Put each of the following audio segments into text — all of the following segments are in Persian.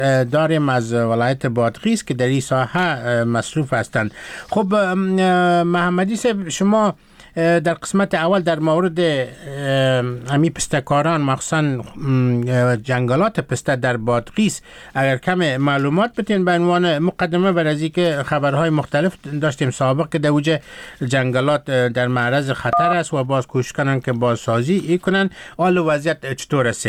داریم از ولایت بادغیس که در این ساحه مصروف هستند. خب محمدی صاحب، شما در قسمت اول در مورد همی پستکاران مخصوصا جنگلات پسته در بادغیس اگر کم معلومات بتین به عنوان مقدمه بر از اینکه خبرهای مختلف داشتیم سابق که در اوج جنگلات در معرض خطر است و باز کوشش کنن که بازسازی کنن. حال وضعیت چطور است؟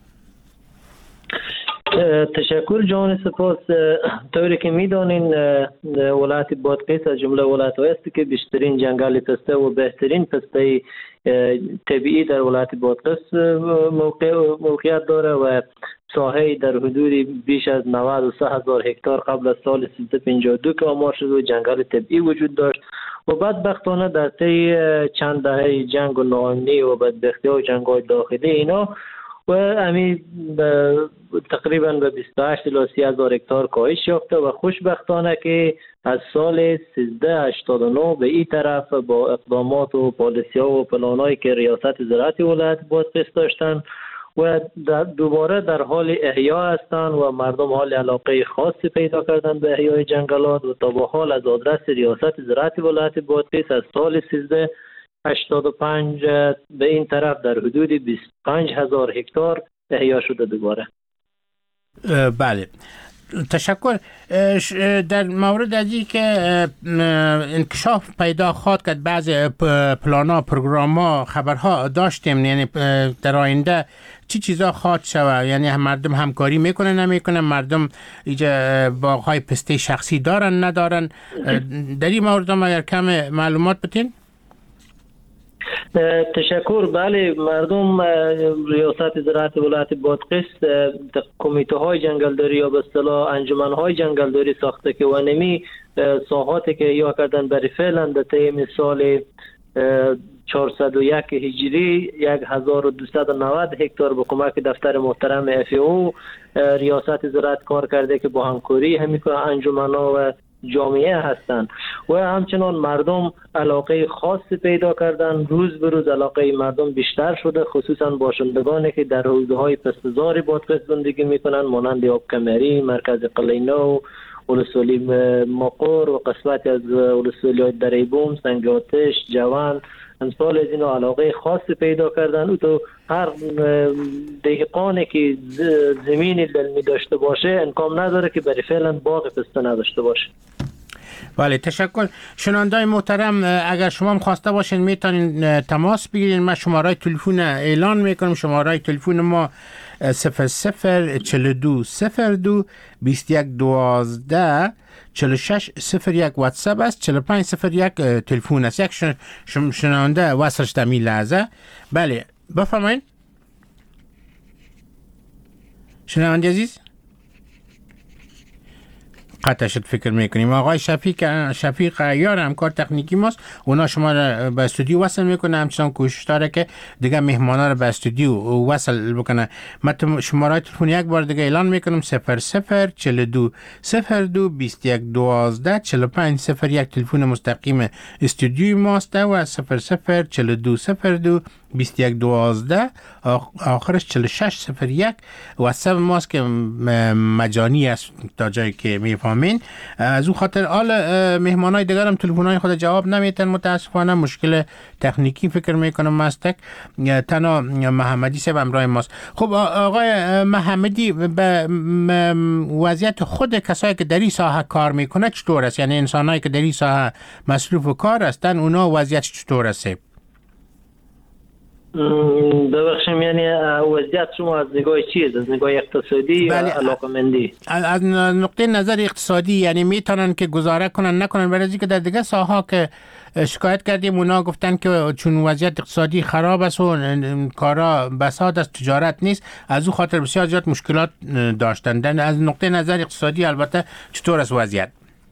تشکر جان، سپاس. طوری که میدانین ولایت بادغیس از جمله ولایت‌هایی است که بیشترین جنگل پسته و بهترین پسته طبیعی در ولایت بادغیس موقعیت داره و ساحه در حدود بیش از 93,000 هکتار قبل از سال 1352 که آمار شد و جنگل طبیعی وجود داشت و بدبختانه در طی چند دهه جنگ و ناامنی و بدبختی و جنگ‌های داخلی اینا و همین تقریبا به 28 الی 30,000 هکتار کاهش یافته و خوشبختانه که از سال 1389 به این طرف با اقدامات و پالیسی‌ها و پلان‌هایی که ریاست زراعت ولایت بادغیس داشتن و دوباره در حال احیا هستند و مردم حال علاقه خاصی پیدا کردن به احیای جنگلات و تا به حال از آدرس ریاست زراعت ولایت بادغیس از سال 1385 به این طرف در حدود 25,000 هکتار احیا شده دوباره. بله، تشکر. در مورد ازی که انکشاف پیدا خواهد کرد بعض پلانا پروگراما خبرها داشتیم، یعنی در آینده چی چیزا خواهد شود؟ یعنی مردم همکاری میکنن نمیکنن؟ مردم اینجا باغ‌های پسته شخصی دارن ندارن؟ در این مورد هم اگر کم معلومات بتین. تشکر. بله، مردم ریاست زراعت ولایت بادغیس کمیته های جنگلداری یا به اصطلاح انجمن های جنگلداری ساخته که و نمی ساحاتی که یا کردن برای فعلا در طی مثال 401 هجری 1290 هکتار به کمک دفتر محترم FAO ریاست زراعت کار کرده که با همکاری همین انجمن‌ها و جامعه هستند و همچنان مردم علاقه خاصی پیدا کردن. روز به روز علاقه مردم بیشتر شده، خصوصا باشندگانی که در حوزه‌های پسته‌زار بادغیس زندگی میکنن مانند آبکمری، مرکز قلینو، ولسوالی مقر و قسمتی از ولسوالی دره بوم، سنگ آتش، جوان، امثال از اینا علاقه خاصی پیدا کردن. او تو هر دهقانی که زمینی دلمی داشته باشه امکان نداره که برای فعلا باغ پسته نداشته باشه. بله، تشکر. شنوندای محترم، اگر شما هم خواسته باشین میتونین تماس بگیرین. من شماره تلفن اعلان میکنم. شماره تلفن ما 004202 2112 4601 واتساپ است، 4501 تلفن است. یک شنونده وصلش در می لحظه. بله، بفرمایید شنونده عزیز. قطع شد فکر میکنیم. آقای شفیق عیار همکار تکنیکی ماست، اونا شما را به استودیو وصل میکنه، همچنان کوشش داره که دیگه مهمانا را به استودیو وصل بکنه. من شماره تلفن یک بار دیگه اعلان میکنم: 004202 2112 4501 تلفن مستقیم استودیو ماست و 004202 2112 آخرش 4601 واتساپ ماست که مجانی است تا جایی که میفهمین. از اون خاطر حال مهمانای دیگر هم تلفن‌های خود جواب نمیتن، متاسفانه مشکل تکنیکی فکر میکنم مستک. تنها محمدی صاحب همراه ماست. خب آقای محمدی، به وضعیت خود کسایی که در این ساحه کار میکنه چطور است؟ یعنی انسانایی که در این ساحه مصروف کار هستن اونا وضعیت چطور است؟ ببخشیم، یعنی وضعیت شما از نگاه چیز؟ از نگاه اقتصادی یا علاقمندی؟ از نقطه نظر اقتصادی، یعنی میتونن که گزاره کنن نکنن. برای که در دیگه ساحه که شکایت کردیم اونا گفتن که چون وضعیت اقتصادی خراب است و کارا بساط است، تجارت نیست، از او خاطر بسیار زیاد مشکلات داشتن. از نقطه نظر اقتصادی البته چطور است وضعیت؟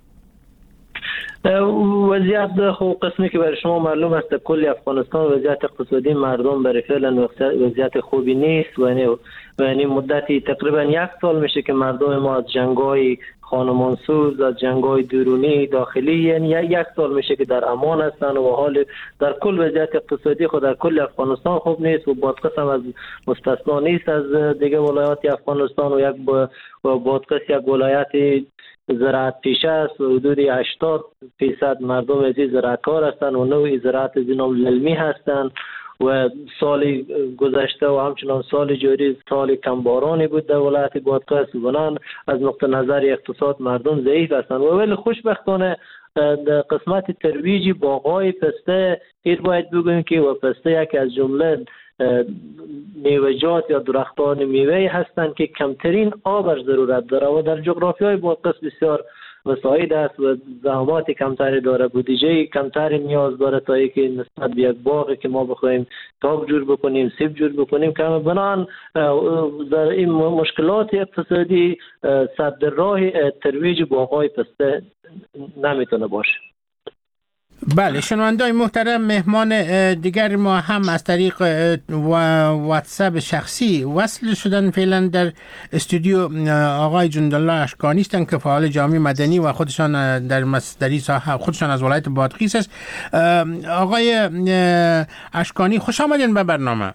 وضعیت خب قسمی که برای شما معلوم است کل افغانستان وضعیت اقتصادی مردم برای فعلا وضعیت خوبی نیست و یعنی مدتی تقریبا 1 سال میشه که مردم ما از جنگ‌های خانمانسوز، از جنگ‌های درونی داخلی، یعنی یک سال میشه که در امان هستن و حال در کل وضعیت اقتصادی خود در کل افغانستان خوب نیست و بادغیس هم از مستثنا نیست از دیگه ولایات افغانستان و بادغیس یک ولایت زراعت پیشه است و حدود 80% مردم از زراعتکار هستند و نوع زراعت از اینام للمی هستند و سال گذشته و همچنان سال جاری سال کمبارانی بود در ولایت بادغیس. بنان از نقطه نظر اقتصاد مردم ضعیف هستند و ولی خوشبختانه در قسمت ترویج باغ‌های پسته این باید بگوییم که و پسته یکی از جمله میوه‌جات یا درختان میوه هستند که کمترین آب ضرورت داره و در جغرافیای بادغیس بسیار مساعد است و زحمات کمتری داره، بودجه کمتری نیاز داره تا اینکه نسبت به یک باغی که ما بخوایم تاب جور بکنیم، سیب جور بکنیم کم. بنان در این مشکلات اقتصادی صد راه ترویج باغ‌های پسته نمیتونه باشه. بله، شنونده‌های محترم، مهمان دیگر ما هم از طریق واتساپ شخصی وصل شدن فعلا در استودیو آقای جندالله اشکانی هستند که فعال جامعه مدنی و خودشان در این ساحه خودشان از ولایت بادغیس است. آقای اشکانی خوش آمدین به برنامه.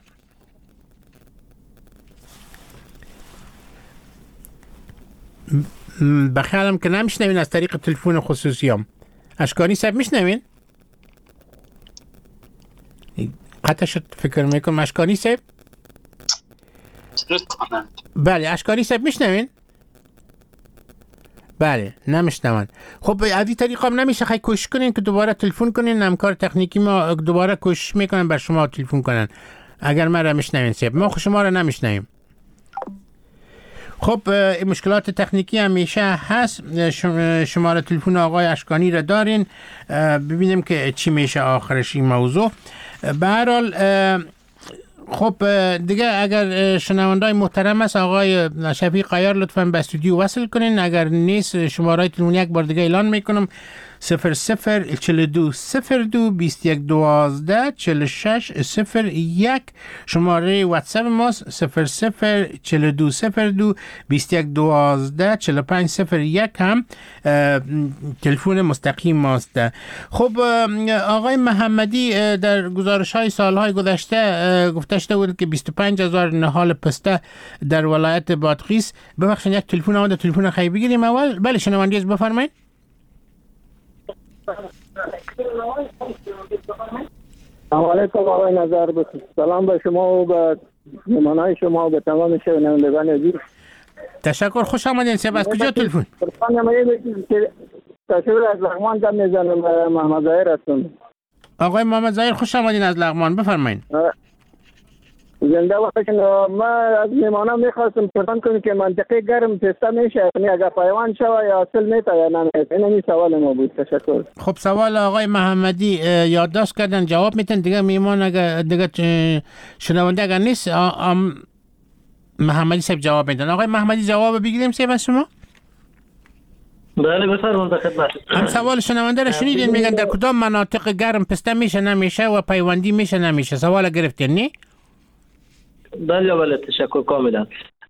بخیالم که نمیشنوین از طریق تلفن خصوصیام. اشکانی صاحب میشنوین؟ قطع شد فکر میکنم. اشکانی صاحب؟ بله اشکانی صاحب میشنوین؟ بله نمیشنون. خب از این طریق هم نمیشه خیلی کوشش کنین که دوباره تلفن کنین، همکار تکنیکی ما دوباره کوشش میکنن بر شما تلفن کنن اگر ما را میشنوین صاحب. ما شما را نمیشنویم. خب مشکلات تکنیکی همیشه هست. شماره تلفن آقای اشکانی را دارین، ببینیم که چی میشه آخرش این موضوع. به هر حال خب دیگه اگر شنوندای محترم است آقای شفیق عیار لطفاً به استودیو وصل کنین. اگر نیست شماره تلفن یک بار دیگه اعلان میکنم: 0042 02 21 12 46 01. شماره واتساپ ماست 0042 02 21 12 45 01 هم تلفن مستقیم ماست. خب آقای محمدی در گزارش های سالهای گذشته گفته بود که 25,000 نهال پسته در ولایت بادغیس. ببخشید یک تلفن آمده، تلفن خیلی بگیریم اول. بله شنوندی از بفرمایید. سلام علیکم آقای نظر بخیر. سلام به شما و به مهمانای شما و به تمام شنوندگان عزیز. تشکر، خوش آمدین. سب از کجا تلفن؟ تشکر از لغمان دم میزنم. محمد ظاهر هستم. آقای محمد ظاهر خوش آمدین از لغمان، بفرمایید. زنده باشین. ما از مهمانان میخواستم پرسان کنم که منطقه گرم پسته میشه، یعنی اگر پیوند شوه یا اصل میته یا نمیته؟ این سوال ما بود. تشکر. خب سوال آقای محمدی یادداشت کردن، جواب میتن دیگه. میمان اگر دیگه شنونده اگر نیست محمدی صاحب جواب میدن. آقای محمدی جواب بگیریم صاحب از شما. بله بفرمایید خدمت. هم سوال شنونده را شنیدین، میگن در کدام مناطق گرم پسته میشه نمیشه و پیوندی میشه نمیشه. سوال گرفتین نه؟ بله تشکر کاملا.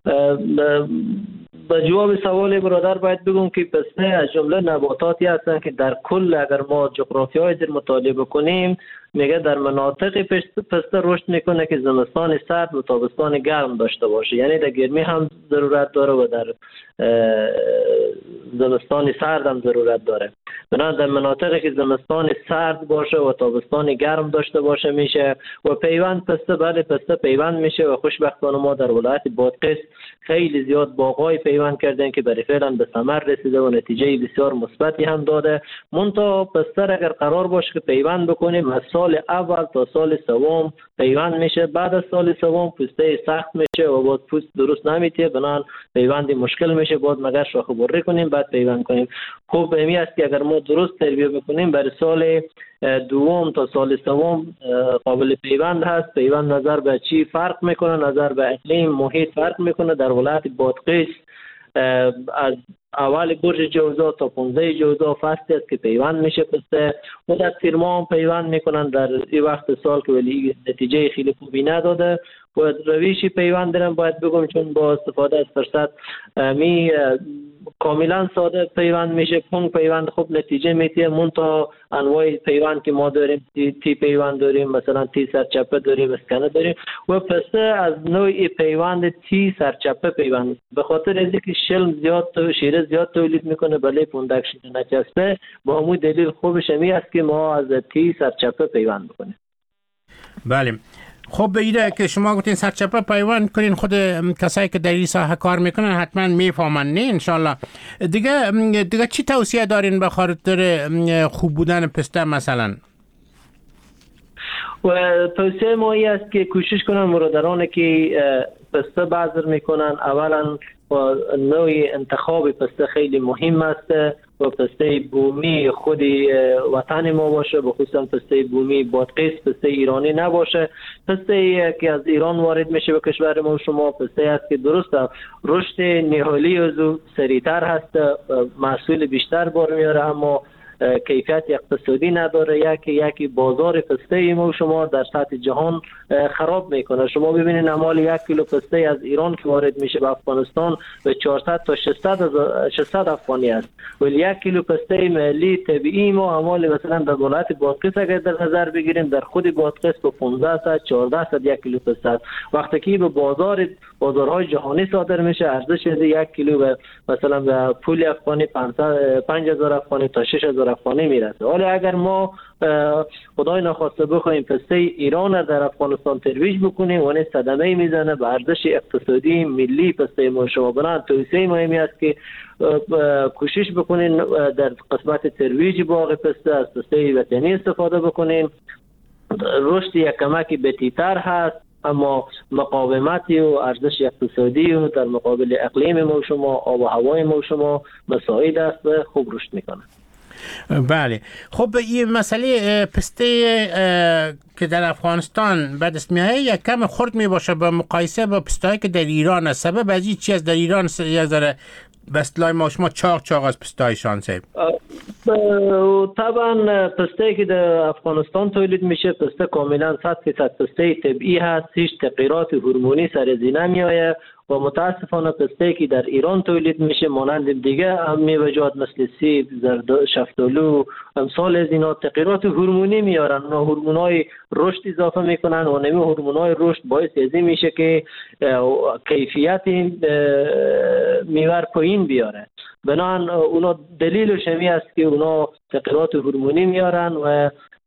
به جواب سوال برادر باید بگم که پسته از جمله نباتاتی هستند که در کل اگر ما جغرافیای در مطالعه بکنیم میگه در مناطق پسته رشد میکنه که زمستان سرد و تابستان گرم داشته باشه، یعنی در گرمی هم ضرورت داره و در زمستان سرد هم ضرورت داره. بنابراین در مناطقی که زمستان سرد باشه و تابستان گرم داشته باشه میشه و پیوند پسته. بله پسته پیوند میشه و خوشبختانه ما در ولایت بادغیس خیلی زیاد باغای پیوند کردن که برای فعلا به ثمر رسیده و نتیجه بسیار مثبتی هم داده. منتها پسته اگر قرار باشه که پیوند بکنیم از سال اول تا سال سوم پیوند میشه، بعد از سال سوم پوسته سخت میشه و بعد پوست درست نمیته، بنابراین پیوندی مشکل میشه، بعد مگر شاخه بری کنیم بعد پیوند کنیم. خوب امی است که اگر ما درست تربیه بکنیم برای سال دوم تا سال سوم قابل پیوند هست. پیوند نظر به چی فرق میکنه؟ نظر به اقلیم محیط فرق میکنه. در ولایت بادغیس از اول برج جوزا تا 15 جوزا فصل است که پیوند میشه پسته و در تیرما هم پیوند میکنن در این وقت سال که ولی نتیجه خیلی خوبی نداده. و رویشی پیوند دارم باید بگم چون با استفاده از فرصت می کاملا ساده پیوند میشه. پونگ پیوند خوب نتیجه میده. منتها انواع پیوند که ما داریم، تی پیوند داریم، مثلا تی سرچپه داریم، اسکنه داریم و پسته از نوع پیوند تی سرچپه پیوند، به خاطر اینکه شلم زیاد شیره زیاد تولید میکنه بله پوندک شیره نچسبه. با همون دلیل خوبش می است که ما از تی سرچپه پیوند بکنیم. بله. خب ایده که شما گفتین سرچپه پیوند کنین، خود کسایی که در این ساحه کار میکنن حتما میفهمن نه انشالله. دیگه چی توصیه دارین به خاطر خوب بودن پسته مثلا؟ و توصیه ما ای است که کوشش کنن مرادرانی که پسته بذر میکنن اولا نوع انتخاب پسته خیلی مهم است و پسته بومی خود وطن ما باشه، بخصوصا پسته بومی بادغیس، پسته ایرانی نباشه. پسته که از ایران وارد میشه به کشور ما شما پسته است که درسته رشد نهالی از سریعتر هست، محصول بیشتر بار میاره، اما کیفیت اقتصادی نداره. یکی بازار پسته ما شما در سطح جهان خراب میکنه. شما ببینید نمال 1 کیلو پسته از ایران که وارد میشه به افغانستان به 400 تا 600 افغانی است، ولی 1 کیلو پسته ملی طبیعی ما امال مثلا در ولایت بادغیس اگر در نظر بگیریم در خود بادغیس به 1500 1400 1 کیلو پسته است. وقتی که به بازارهای جهانی صادر میشه ارزش 1 کیلو به مثلا به پول افغانی 5000 افغانی تا 6000 افغانی میرسه. حالا اگر ما خدای نخواسته بخوایم پسته ایران را در افغانستان ترویج بکنیم اون صدمه میزنه به ارزش اقتصادی ملی پسته ما. شما بنابراین توصیه مهمی است که کوشش بکنین در قسمت ترویج باغ پسته از پسته وطنی استفاده بکنین. رشد یک کمکی بطی‌تر هست اما مقاومتی و ارزش اقتصادی و در مقابل اقلیم ما شما آب و هوای ما شما مساعد است و خوب رشد میکنه. بله. خب این مسئله پسته که در افغانستان به دست میاد یک کم خرد می باشه با مقایسه با پسته‌ای که در ایران است. سبب از این چی است؟ در ایران یک ذره به اصطلاح ما شما چاق از پسته‌ایشان صاحب. طبعا پسته که در افغانستان تولید میشه پسته کاملا 100% پسته طبیعی هست، هیچ تغییرات هورمونی سر زینه میآید و متاسفانه پسته که در ایران تولید میشه مانند دیگه میوه‌جات مثل سیب، زرد، شفتالو امثال از اینا تغییرات هورمونی میارن و هورمونای رشد اضافه میکنن و نمی هورمونای رشد باعث از این میشه که کیفیت میوه پایین بیاره. بنابراین اونا دلیلش همی است که اونا تغییرات هورمونی میارن و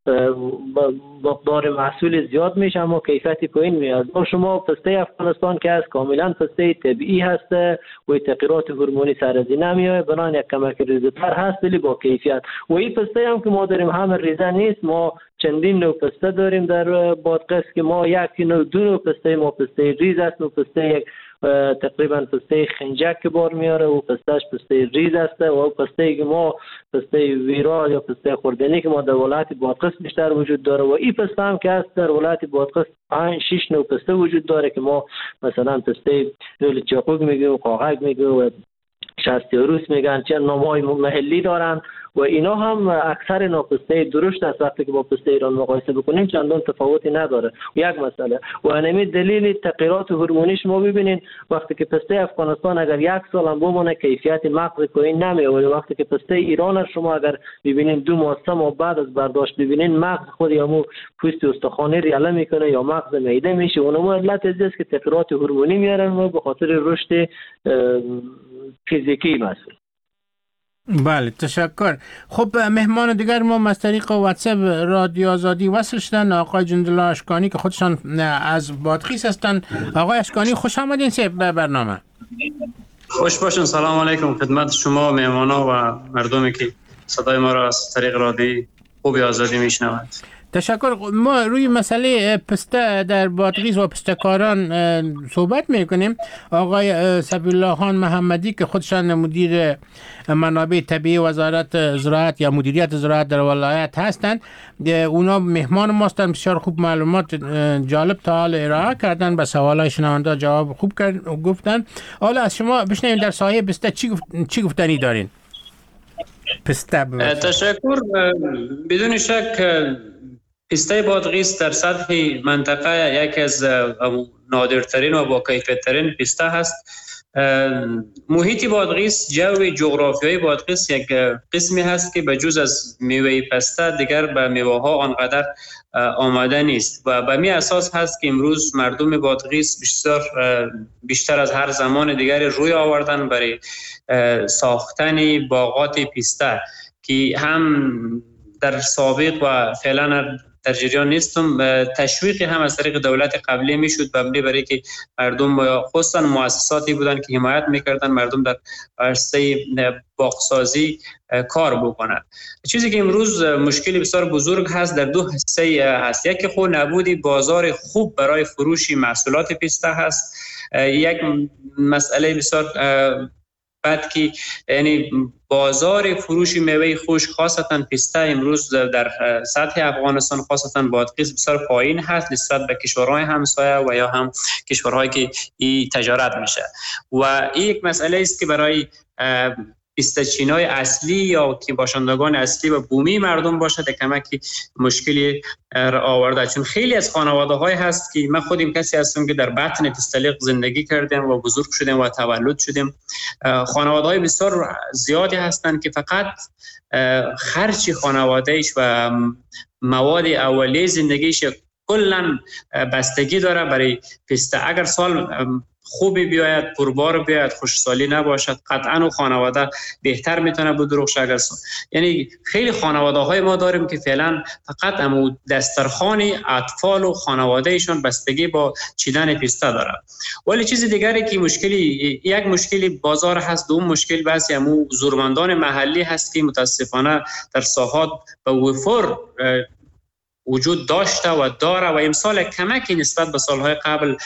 مقدار محصول زیاد میشه اما کیفیت پایین میاد. شما پسته افغانستان که از کاملا پسته طبیعی هست و تغییرات هورمونی سر از این نمیاد، بنابراین یک کمک ریزه‌تر هست ولی با کیفیت. و این پسته هم که ما داریم همه ریزه نیست، ما چندین نوع پسته داریم در بادغیس که ما یکی نوع دو نوع پسته، ما پسته ریز است و پسته یک تقریبا پسته خنجک که بار میاره و پستهش پسته ریز است و پسته که ما پسته ویرا یا پسته خوردنی که ما در ولایت بادغیس بیشتر وجود داره و این پسته هم که است در ولایت بادغیس 5-6 نوع پسته وجود داره که ما مثلا پسته دول چاقوک میگه و قاقک میگه و شستیاروس میگن، چند نام‌های محلی دارن و اینا هم اکثر ناپسته درشت است. وقتی که با پسته ایران مقایسه بکنیم چندان تفاوتی نداره. یک مسئله و همین دلیل تغییرات هورمونیش ما ببینین وقتی که پسته افغانستان اگر 1 سال هم بمونه کیفیت مغز پایین نمیاد، وقتی که پسته ایران شما اگر ببینین 2 ماه 3 ماه بعد از برداشت ببینین مغز خود یا مو پوست استخوانی ریاله میکنه یا مغز معده میشه. اونم علت است که تغییرات هورمونی میارن و به خاطر رشد فیزیکی مسئول. بله تشکر. خب مهمان دیگر ما از طریق واتساپ رادیو آزادی وصل شدن آقای جندالله اشکانی که خودشان از بادغیس هستند. آقای اشکانی خوش آمدین به برنامه. خوش باشین. سلام علیکم خدمت شما مهمانا و مردمی که صدای ما را از طریق رادیو خوبی آزادی میشنوند. تشکر. ما روی مسئله پسته در بادغیس و پسته‌کاران صحبت میکنیم. آقای صفی الله خان محمدی که خودشان مدیر منابع طبیعی وزارت زراعت یا مدیریت زراعت در ولایت هستند، اونا مهمان ما هستند. بسیار خوب معلومات جالب تا حال ارائه کردن، به سوالای شنونده جواب خوب گفتن. حالا از شما بشنویم در سایه پسته چی گفتنی دارین؟ پسته تشکر. بدون شک پسته بادغیس در سطح منطقه یکی از نادرترین و با کیفیت ترین پسته هست محیط بادغیس، جو جغرافیایی بادغیس یک قسمی هست که بجز از میوه پسته دیگر به میوه ها آنقدر آماده نیست و به می اساس هست که امروز مردم بادغیس بیشتر از هر زمان دیگری روی آوردن برای ساختن باغات پسته که هم در سابق و فعلا در جریان نیستم، تشویقی هم از طریق دولت قبلی میشد برای که مردم خصوصا مؤسساتی بودن که حمایت میکردن مردم در عرصه باغسازی کار بکنند. چیزی که امروز مشکلی بسیار بزرگ هست در دو حصه هست. یکی خود نبودی بازار خوب برای فروش محصولات پسته هست. یک مسئله بسیار بعد که یعنی بازار فروش میوه خشک خاصتا پسته امروز در سطح افغانستان خاصتا بادغیس بسیار پایین هست نسبت به کشورهای همسایه و یا هم کشورهایی که این تجارت میشه و این یک مسئله است که برای پسته‌چینای اصلی یا که باشندگان اصلی و بومی مردم باشه کمکی مشکلی آورده، چون خیلی از خانواده های هست که من خودم کسی هستم که در بطن پستلیق زندگی کردم و بزرگ شدم و تولد شدم. خانواده های بسیار زیادی هستند که فقط خرچ خانوادهش و مواد اولیه زندگیش کلا بستگی داره برای پسته. اگر سال خوبی بیاید، پربار بیاید، خوشسالی نباشد، قطعا و خانواده بهتر میتونه بدرخشه. اگر یعنی خیلی خانواده های ما داریم که فعلا فقط دسترخوان اطفال و خانواده ایشان بستگی با چیدن پسته داره. ولی چیز دیگری که یک مشکلی بازار هست، دوم مشکل بحث زورمندان محلی هست که متاسفانه در ساحات به وفور وجود داشته و داره و امسال کمکی نسبت به سالهای قبل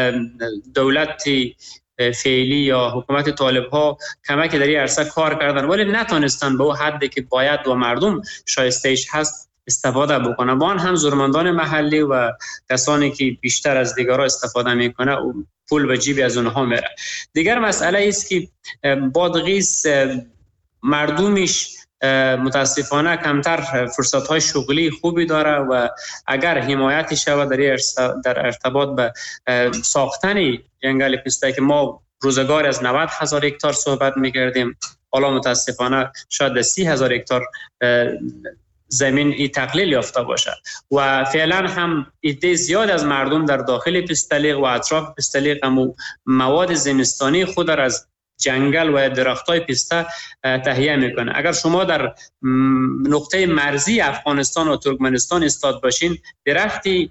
دولت فعلی یا حکومت طالب ها کمکی در این عرصه کار کردن ولی نتونستن به اون حدی که باید و مردم شایستهش هست استفاده بکنه. با آن هم زورمندان محلی و کسانی که بیشتر از دیگرها استفاده میکنه و پول به جیب از اونها میره. دیگر مسئله است که بادغیس مردمش متاسفانه کمتر فرصت‌های شغلی خوبی داره و اگر حمایت شود در ارتباط به ساختن جنگل پسته که ما روزگار از 90,000 هکتار صحبت می‌کردیم، حالا متاسفانه شاید 30,000 هکتار زمین ای تقلیل یافته باشد و فعلا هم عده زیاد از مردم در داخل پستلیق و اطراف پستلیق هم مواد زمستانی خود را از جنگل و درختای پسته تهیه میکنه. اگر شما در نقطه مرزی افغانستان و ترکمنستان استاد باشین، درختی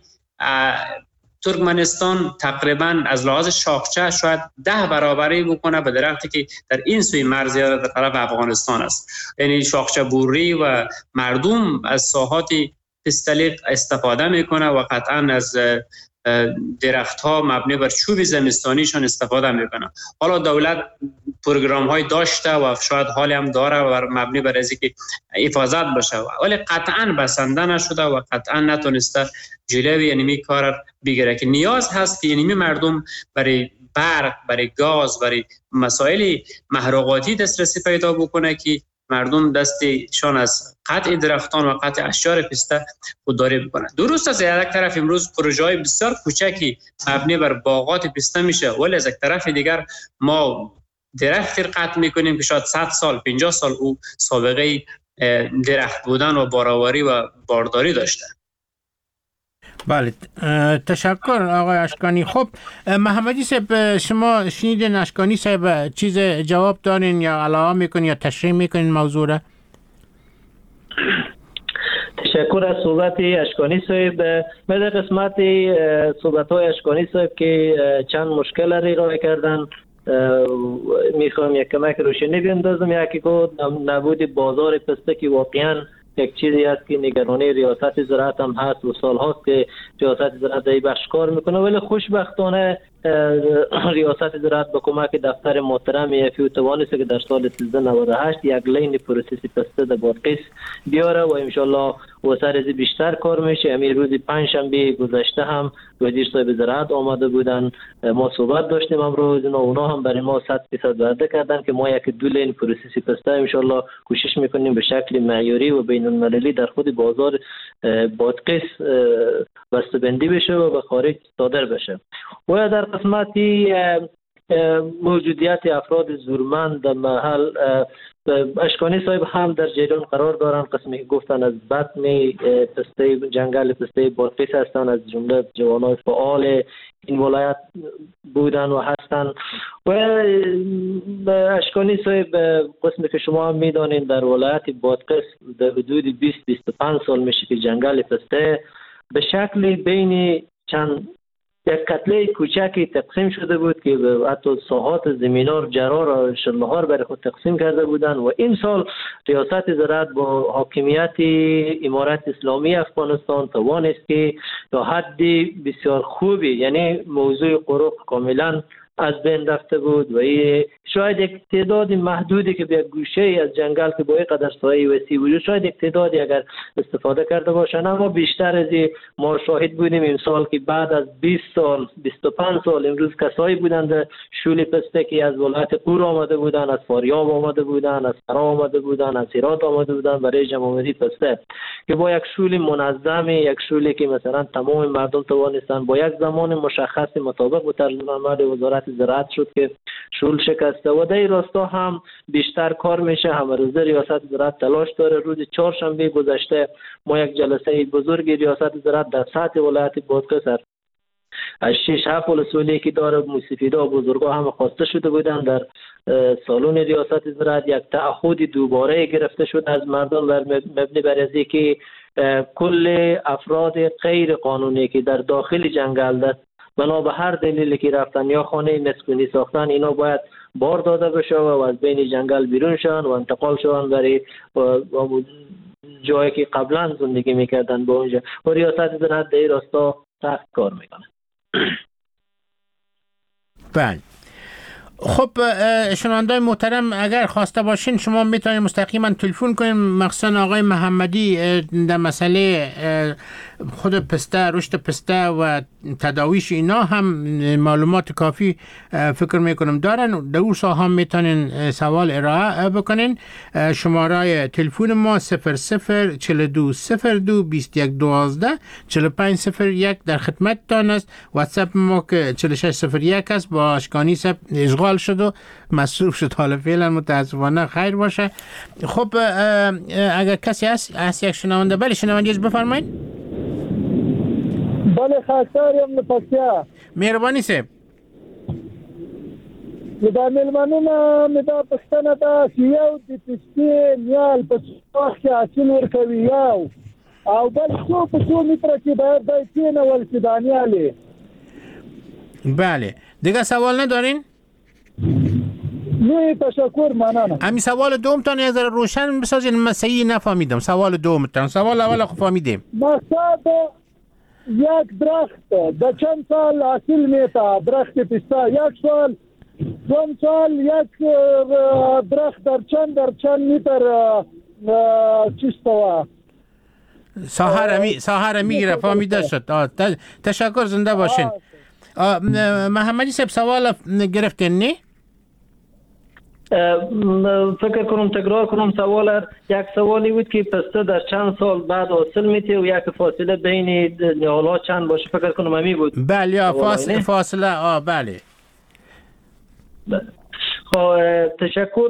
ترکمنستان تقریبا از لحاظ شاخچه شاید 10 برابری بکنه به درختی که در این سوی مرزی در طرف افغانستان است. یعنی شاخچه بوری و مردم از ساحات پستلیق استفاده میکنه و قطعا از درخت ها مبنی بر چوب زمستانیشان استفاده میکنه. حالا دولت پروگرام های داشته و شاید حالی هم داره و مبنی بر از اینکه حفاظت باشه ولی قطعا بسنده نشده و قطعا نتونسته جلوی اینمی کار بگیره که نیاز هست که اینمی مردم برای برق، برای گاز، برای مسائل محروقاتی دسترسی پیدا بکنه که مردم دستشان از قطع درختان و قطع اشجار پسته خودداری بکنند. درست از یک طرف امروز پروژه‌های بسیار کوچکی مبنی بر باغات پسته میشه ولی از یک طرف دیگر ما درختی قطع میکنیم که شاید 100 سال 50 سال او سابقه درخت بودن و بارآوری و بارداری داشته. بله، تشکر آقای اشکانی. خب محمدی صاحب، شما شنیدین اشکانی صاحب چیز جواب دارین یا علاوه میکنین یا تشریح میکنین موضوع را؟ تشکر از صحبت اشکانی صاحب. من در قسمت صحبت های اشکانی صاحب که چند مشکل را ارائه کردن میخوام یک کمک روشنی بیندازم. یکی که نبود بازار پسته که واقعا یک چیزی است که نگرانی ریاست زراعت هم هست و سال هاست که ریاست زراعت در بخش کار میکنه ولی خوشبختانه ریاست زراعت با کمک دفتر محترم ایفیو توانست که در سال 1398 یک لین پروسس پسته در بادغیس بیاره و انشالله و سر از بیشتر کار میشه. امیر روز پنجشنبه گذشته هم وزیر صاحب زراعت آمده بودن، ما صحبت داشتیم امروز و اونا هم برای ما 100% وعده کردن که ما یک دو لین پروسس پسته انشالله کوشش میکنیم به شکل معیاری و بین المللی در خود بازار بادغیس بسته‌بندی بشه و به خارج صادر بشه. و در قسمتی موجودیت افراد زورمند در محل اشکانی صاحب هم در جریان قرار دارن. قسمی که گفتن از بطن پسته جنگل پسته بادغیس هستن، از جمله جوانای فعال این ولایت بودن و هستن. و اشکانی صاحب قسمی که شما هم میدانین در ولایت بادغیس در حدود 20-25 سال میشه که جنگل پسته به شکل بین چند یک کتله کوچکی تقسیم شده بود که حتی ساحات زمینار جرار و شلهار برای خود تقسیم کرده بودند و این سال ریاست زراعت با حاکمیت امارت اسلامی افغانستان توانست که تا حدی بسیار خوبی، یعنی موضوع قروق کاملا از بین رفته بود و شاید یک تعداد محدودی که به گوشه از جنگل که با اینقدر سایه وسیع وجود شاید یک تعدادی اگر استفاده کرده باشن، اما بیشتر از ما شاهد بودیم این سال که بعد از 20 سال 25 سال امروز کسایی بودند شول پسته که از ولایت قور آمده بودند، از فاریاب آمده بودند، از فرا آمده بودند، از هرات آمده بودند برای جمع‌آوری پسته که با یک شول منظم، یک شولی که مثلا تمام مردم توانستن با یک زمان مشخص مطابق با طرزالعمل وزارت زراعت شد که شول شکسته و در راستا هم بیشتر کار میشه. همه روزه ریاست زراعت تلاش داره. روز چهارشنبه گذشته ما یک جلسه بزرگ ریاست زراعت در سطح ولایت بادغیس از 6-7 ولسوالی که داره موسیفیدا و بزرگا هم خواسته شده بودن در سالن ریاست زراعت یک تعهد دوباره گرفته شد از مردم بر مبنی بر از که کل افراد غیر قانونی که در داخل جنگل ده بنا به هر دلیلی که رفتن یا خانه مسکونی ساختن اینا باید بار داده بشه و از بین جنگل بیرون شون و انتقال شون برای جایی که قبلا زندگی میکردن به اونجا و ریاست زراعت در راستا سخت کار میکنه. بله. خب شنوندگان محترم، اگر خواسته باشین شما میتونید مستقیما تلفن کنین، مخصوصا آقای محمدی در مسئله خود پسته، رشد پسته و تداویش اینا هم معلومات کافی فکر میکنم دارن. در اون ساحه هم میتونین سوال ارائه بکنین. شماره تلفن ما 0042022112 4501 در خدمت تان است. واتساپ ما که 4601 است با اشکانی صاحب اشغال شد و مصروف شد، حالا فعلا متاسفانه خیر باشه. خب اگر کسی هست یک شنونده، بله شنونده بفرمایید. بله خاکساریم نفسیا مهربانی صاحب. دا ملمنونه مدا پښتنه دا چې یو د پسته نیال په څوخ کې حاصل ورکوي یو او بل څو په څو متره کې باید دای کېنول چې دا نیالې. بله دیگه سوال ندارین؟ نه تشکر مننه. همین سوال دومتان یه ذره روشن بسازین، من صحیح نفهمیدم سوال دومتان. سوال اول خب فهمیدیم. مقصد یک درخت در چند سال حاصل میده درخت پسته، یک سال دوم سال یک درخت در چند متر چیستوا ساحه میگیره. فهمیده شد. تشکر، زنده باشین. محمدی صاحب سوال گرفتین نه؟ فکر کنم تکرار کنم سوال. یک سوالی بود که پسته در چند سال بعد حاصل میته و یک فاصله بین نهال‌ها چند باشه، فکر کنم همی بود. بله فاصله بله. خب تشکر.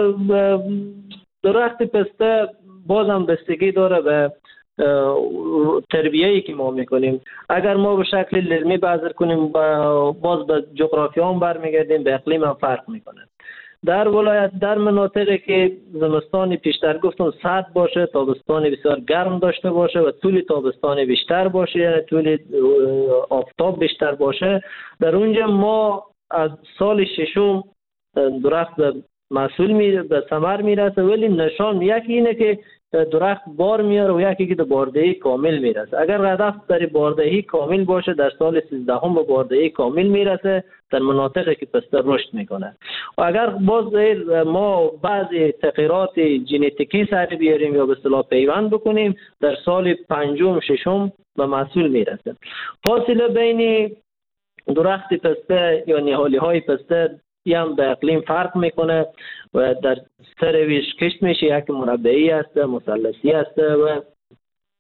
درخت پسته بازم بستگی داره به تربیه‌ای که ما میکنیم. اگر ما به شکل لزمی بذر کنیم باز به جغرافیا هم برمیگردیم، به اقلیم هم فرق میکنه. در ولایت در مناطقی که زمستان پیشتر گفتم سرد باشه، تابستان بسیار گرم داشته باشه و طول تابستان بیشتر باشه، یعنی طول آفتاب بیشتر باشه، در اونجا ما از سال ششم درخت به محصول به ثمر میرسه. ولی نشان یکی اینه که درخت بار میاره و یکی که به باردهی کامل میرسه. اگر هدف در باردهی کامل باشه در سال 13 به باردهی کامل میرسه در مناطقی که پسته رشد میکنه. و اگر باز ما بعضی تغییرات ژنتیکی سر بیاریم یا به اصطلاح پیوند بکنیم در سال 5م 6م به محصول میرسه. فاصله بین درخت پسته یا نهالی های پسته هم به اقلیم فرق میکنه و در سرویش کشت میشه، یک مربعی هست، مثلثی هست و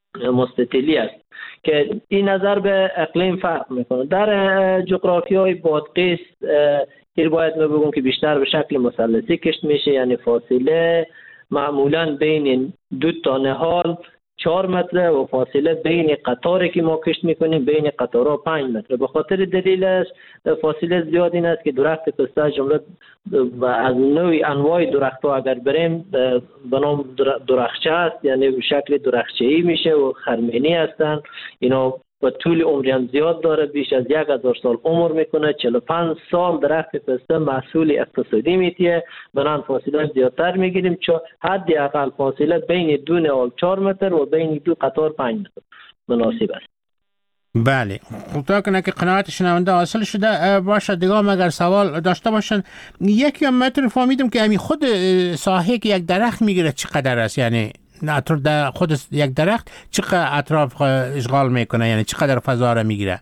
مستطیلی است که این نظر به اقلیم فرق میکنه. در جغرافیای بادغیس این باید بگم که بیشتر به شکل مثلثی کشت میشه، یعنی فاصله معمولا بین دو تا نهال 4 متر و فاصله بین قطاری که ما کشت میکنیم بین قطارها 5 متر. به خاطر دلیلش فاصله زیاد این است که درخت پسته جمله از نوع انواع درخت ها اگر بریم به نام درخچه است، یعنی به شکل درخچه‌ای میشه و خرمینی هستند. اینا و طول عمری هم زیاد داره، بیش از 1000 سال عمر میکنه. 45 سال درخت پسته محصول اقتصادی میتیه، بنان فاصله زیادتر میگیریم چون حد اقل فاصله بین دو نهال 4 متر و بین دو قطار 5 متر مناسب است. بله، تا کنه که قناعت شنونده حاصل شده باشه. دیگه هم اگر سوال داشته باشن، یکی هم متر فهمیدم که همین خود ساحه که یک درخت میگیره چقدر است، یعنی در خود یک درخت چقدر اطراف اشغال میکنه، یعنی چقدر فضا را میگیره؟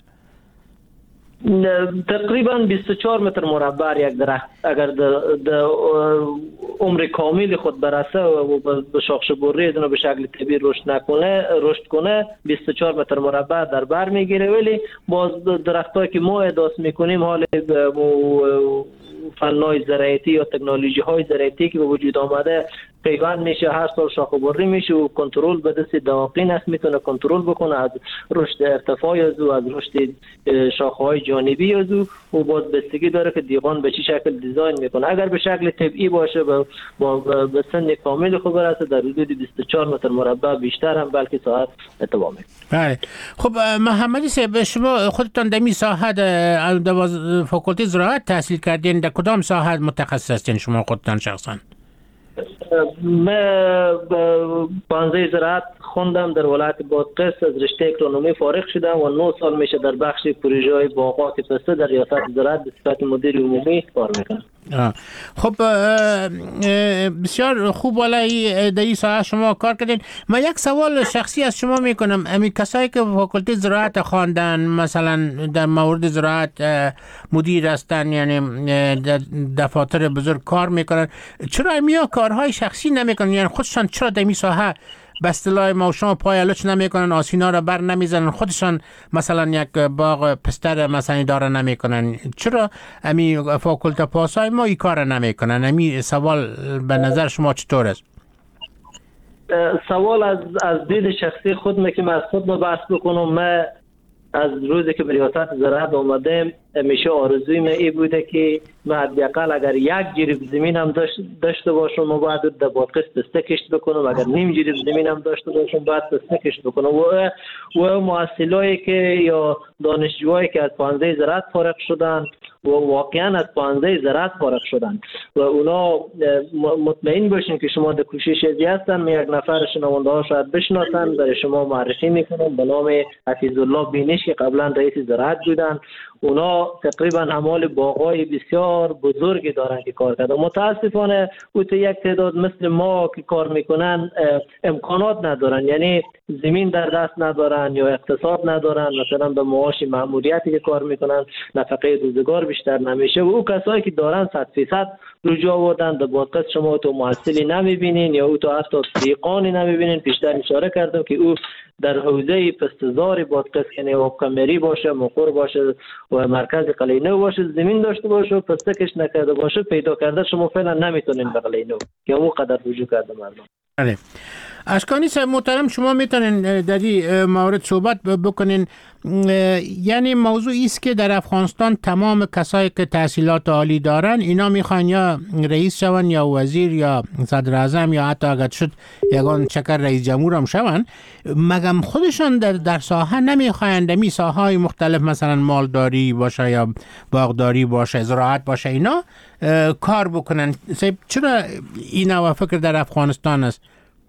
تقریبا 24 متر مربع یک درخت اگر در عمر کامل خود برسه و به شاخش بریز و به شکل طبیعی رشد کنه 24 متر مربع در بر میگیره. ولی باز درختایی که ما احداث میکنیم حال فنای زراعتی یا تکنولوژی های زراعتی که به وجود آمده پیوند میشه، هر سال شاخ و بری میشه و کنترل به دست دواقین است، میتونه کنترل بکنه از رشد ارتفاع از رشد شاخه های جانبی از و باز بستگی داره که دیوان به چه شکل دیزاین میکنه. اگر به شکل طبیعی باشه به سن کامل خود برسه در حدود 24 متر مربع بیشتر هم بلکه ساعت اتباع میکنه. بله. خب محمدی صاحب، شما خودتان در این ساحه فاکولته زراعت تحصیل کردین، در کدام ساحه متخصص هستین شما خودتان شخصا؟ من پانزه زراعت خوندم در ولایت بادغیس، از رشته اگرونومی فارغ شدم و 9 سال میشه در بخش پروژه باغات پسته در ریاست زراعت به صفت مدیر عمومی کار میکنم. خب بسیار خوب، والای در این ساحه شما کار کردین. من یک سوال شخصی از شما میکنم، امی کسایی که فاکولته زراعت خواندن، مثلا در مورد زراعت مدیر هستن، یعنی در دفاتر بزرگ کار میکنن، چرا امیا کارهای شخصی نمیکنن؟ یعنی خودشان چرا در این ساحه به اصطلاح ما و شما پای لچ نمیکنن، آسینا را بر نمیزنن، خودشان مثلا یک باغ پسته مثلا اداره نمیکنن؟ چرا امی فاکولته پاسای ما این کار نمیکنن؟ امی سوال به نظر شما چطور است؟ سوال از دید شخصی خود که من از خود بحث بکنم، من از روزی که به ریاست زراعت آمدم همیشه آرزوی من این بوده که من حداقل اگر 1 جریب زمین هم داشته باشم و بعد در بادغیس پسته کشت بکنم، اگر نیم جریب زمین هم داشته باشم بعد پسته کشت بکنم و محصلایی که یا دانشجوهایی که از پانزه زراعت فارغ شدن و واقعا از پانزه زراعت فارغ شدن و اونا مطمئن باشین که شما در کوشش ازی هستن. من یک نفر شنونده ها شاید بشناسن، برای شما معرفی میکنم به نام حفیظ الله بینش که قبلا رئیس زراعت بودن. اونا تقریبا اعمال باغای بسیار بزرگی دارن که کار کردن. متاسفانه اوت یک تعداد مثل ما که کار میکنن امکانات ندارن، یعنی زمین در دست ندارن یا اقتصاد ندارن، مثلا به معاش مأموریتی که کار میکنن نفقه روزگار بیشتر نمیشه و او کسایی که دارن 100% رجوع آوردن. در بادغیس شما تو محصلی نمیبینین یا او تو حتی سیقانی نمیبینین. بیشتر اشاره کردم که او در حوزه پسته‌زار بادغیس یعنی کمری باشه، مقر باشه و مرکز قلعه‌نو باشه، زمین داشته باشه و پسته کش نکرده باشه، پیدا کرده شما فعلا نمیتونین به قلعه‌نو که اون قدر رجوع کرده مردم. بله. اشکانی صاحب محترم، شما میتونین در این مورد صحبت بکنین. یعنی موضوع است که در افغانستان تمام کسایی که تحصیلات عالی دارن اینا میخوان یا رئیس شون یا وزیر یا صدر اعظم یا حتی اگر شد یگان چکر رئیس جمهور هم شون، مگم خودشان در ساحه نمیخواین دمی ساحه های مختلف مثلا مالداری باشه یا باغداری باشه، زراعت باشه، اینا کار بکنن؟ چرا این نوع فکر در افغانستان است؟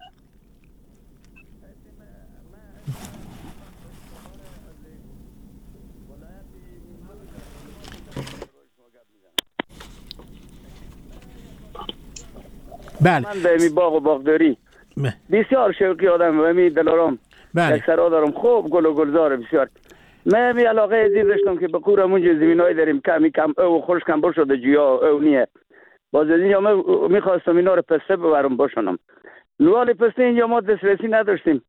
بله. من به می باغ و باغداری بسیار شوقی آدم و می دلارم. بله. یک سرا دارم خوب گل و گلزار بسیار. من می علاقه ازی داشتم که به قورم اونجا زمینایی داریم کم او خوش کم بر شده جیا او نیه. باز از اینجا میخواستم اینا رو پسته ببرم باشنم. نوال پسته اینجا ما دسترسی نداشتیم.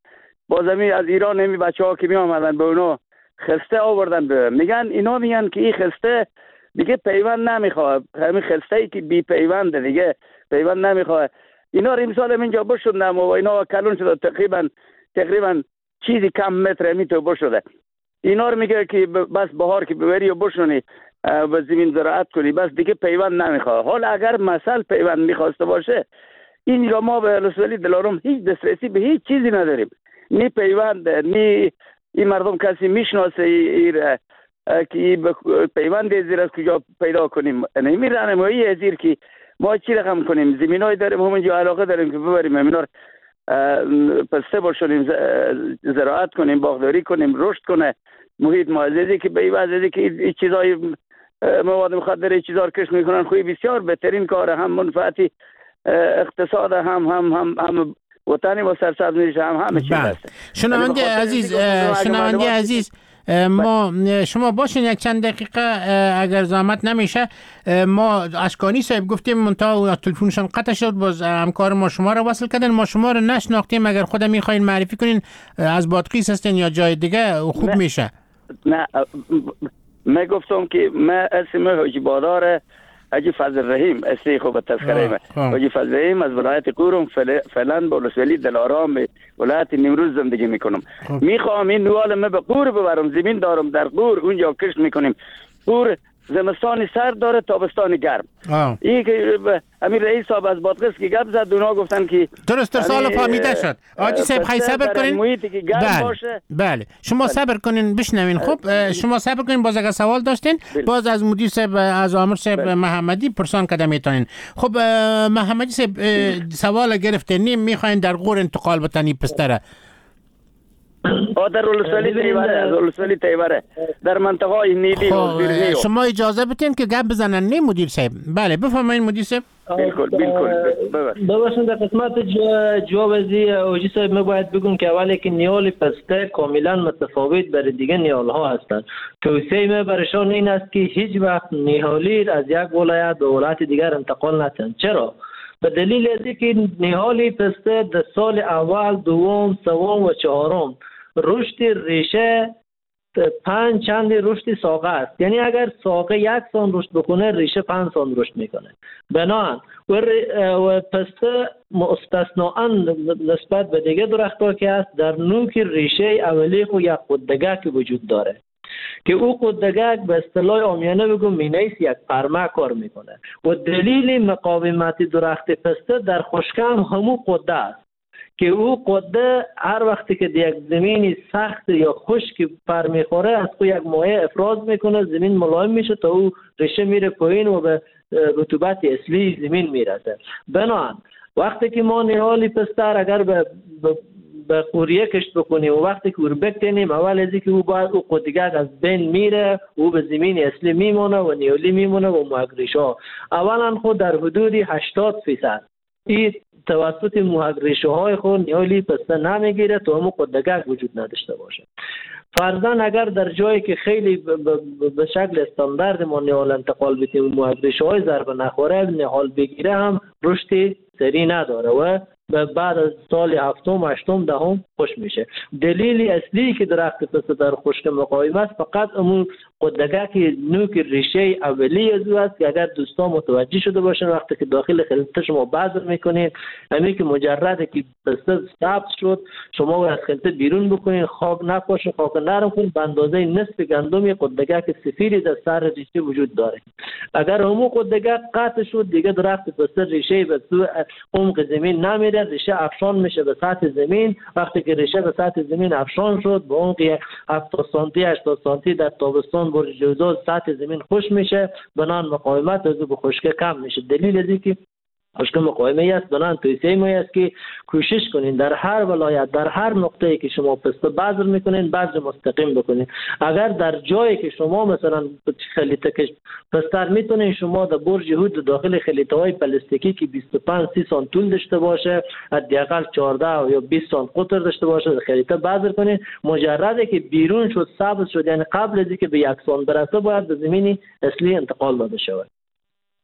بازمی از ایران همی بچه‌ها که می آمدن به اونا خسته آوردن میگن اینا میگن که این خسته دیگه پیوند نمیخواد، همین خسته ای که بی پیوند دیگه پیوند نمیخواد. اینا رو امسال اینجا بشوندم و اینا کلون شده تقریبا چیزی کم متر میتو بشوده. اینا رو میگه که بس بهار که ببری و بشونی و زمین زراعت کنی بس دیگه پیوند نمیخواد. حال اگر مثلا پیوند میخواسته باشه این را ما به ولسوالی دلارم هیچ دسترسی به هیچ چیزی نداریم، نی پیوند نی این مردم کسی میشناسه که پیوند زیر از کجا پیدا کنیم. نمیرانه ما این زیر که ما چی رقم کنیم، زمینای داریم همونجا علاقه داریم که ببریم همینا پسته باشونیم، زراعت کنیم، باغداری کنیم، رشد کنه محیط معززی که به این وضعی که این چیزای مواد مخدر این چیزا رو کش میکنن خوی بسیار بهترین کار، هم منفعتی اقتصاد هم وطنی و سرسبز میشه همه چیز هست. شنونده عزیز ما شما باشین یک چند دقیقه اگر زحمت نمیشه. ما اشکانی صاحب گفتیم منتها تلفنشان قطع شد، باز همکار ما شما رو وصل کردن، ما شما رو نشناختیم. اگر خود میخواین معرفی کنین از بادغیس هستین یا جای دیگه خوب میشه. نه من گفتم که من اسم حاجی بادار حاجی فضل رحیم اسمی خوب تذکره من حاجی فضل رحیم از ولایت قورم فعلا با ولسوالی دلارام ولایت نیمروز زندگی میکنم. میخوام این نوال من به قور ببرم، زمین دارم در قور، اونجا کشت میکنیم. قور زمستانی سرد داره، تابستانی گرم. این که امیر رئیس صاحب از بادغیس که گپ زد اونا گفتن که درست سال فهمیده شد. آجی صاحب خیلی صبر کنین. بله شما صبر کنین بشنوین. خب شما صبر کنین، باز اگر سوال داشتین باز از مدیر صاحب از عامر صاحب محمدی پرسان کده میتونین. خب محمدی صاحب سوال گرفتین، میخواین در قور انتقال بتنی پستره در ولسوالی تیوره در منطقه نیلی و زیرنی. شما اجازه بدین که گپ بزنن نه مدیر صاحب؟ بله بفرمایید مدیر صاحب. بالکل ببخشید در قسمت جواب از اوجی صاحب ما باید بگم که اولی که نیال پسته کاملا متفاوت برای دیگه نیال ها هستند. توصیه ما برشان این است که هیچ وقت نیالی از یک ولایت به ولایت دیگر انتقال نکنند. چرا؟ به دلیل از که نهال پسته در سال اول، دوم، سوم و چهارم رشد ریشه 5 چند رشد ساقه است. یعنی اگر ساقه 1 سان رشد بکنه ریشه 5 سان رشد میکنه. بنابراین و پسته مستثناً نسبت به دیگه درخت‌ها که است در نوک ریشه اولی خو یک قدگک وجود داره که او قدگک به اصطلاح عامیانه بگم مینیس یک پرمه کار میکنه و دلیل مقاومت درخت پسته در خشکم همون قده است که او قده هر وقتی که یک زمین سخت یا خشک پر میخوره از خود یک مایع افراز میکنه، زمین ملایم میشه تا او ریشه میره پایین و به رطوبت اصلی زمین میرسه. بنابراین وقتی که ما نهال پسته اگر به قوریه کشت بکنیم و وقتی که بکنیم اول از اینکه او باید او قدگک از بین میره، او به زمین اصلی میمونه و نیالی میمونه و محگریشا اولا خود در حدود 80% این توسط محگریشه های خود نیالی پسته نمیگیره تا همون قدگک وجود نداشته باشه. فرضاً اگر در جایی که خیلی به شکل استاندارد ما نهال انتقال بدیم محگریشه های ضربه نخوره نهال بگیره هم رشد سری نداره و بعد از سال 7م 8م 10م خوش میشه. دلیل اصلی که درخت پسته در خشک مقاوم است فقط اون قدگک نوک ریشه اولی از او است که اگر دوستان متوجه شده باشن وقتی که داخل خلطه شما بذر میکنید همین که مجرده که پسته سبز شد شما از خلطه بیرون بکنید، خاک نپاشه، خاک نرم کنید، به اندازه نصف گندم قدگک سفیدی در سر ریشه وجود داره. اگر همون قدگک قطع شد دیگه درخت پسته ریشه به سو عمق زمین نمیره، ریشه افشان میشه به سطح زمین. وقتی که ریشه به سطح زمین افشان شد به عمق 70 سانتی 80 سانتی در تابستان برجوزا سطح زمین خوش میشه، بنان مقاومت از به خشکی کم میشه. دلیل از اینکه خشک مقاومه است بنان توصیه ما است که کوشش کنین در هر ولایت در هر نقطه‌ای که شما پسته بذر میکنین بذر مستقیم بکنین. اگر در جایی که شما مثلا خلیطه کش پسته میتونین شما در برج حدود داخل خلیطه های پلاستیکی که 25 30 سانتی طول داشته باشه حداقل 14 یا 20 سانتی قطر داشته باشه خلیطه بذر کنین. مجرده که بیرون شد سبز شد یعنی قبل از اینکه به 1 سانتی برسه باید به زمین اصلی انتقال داده شود.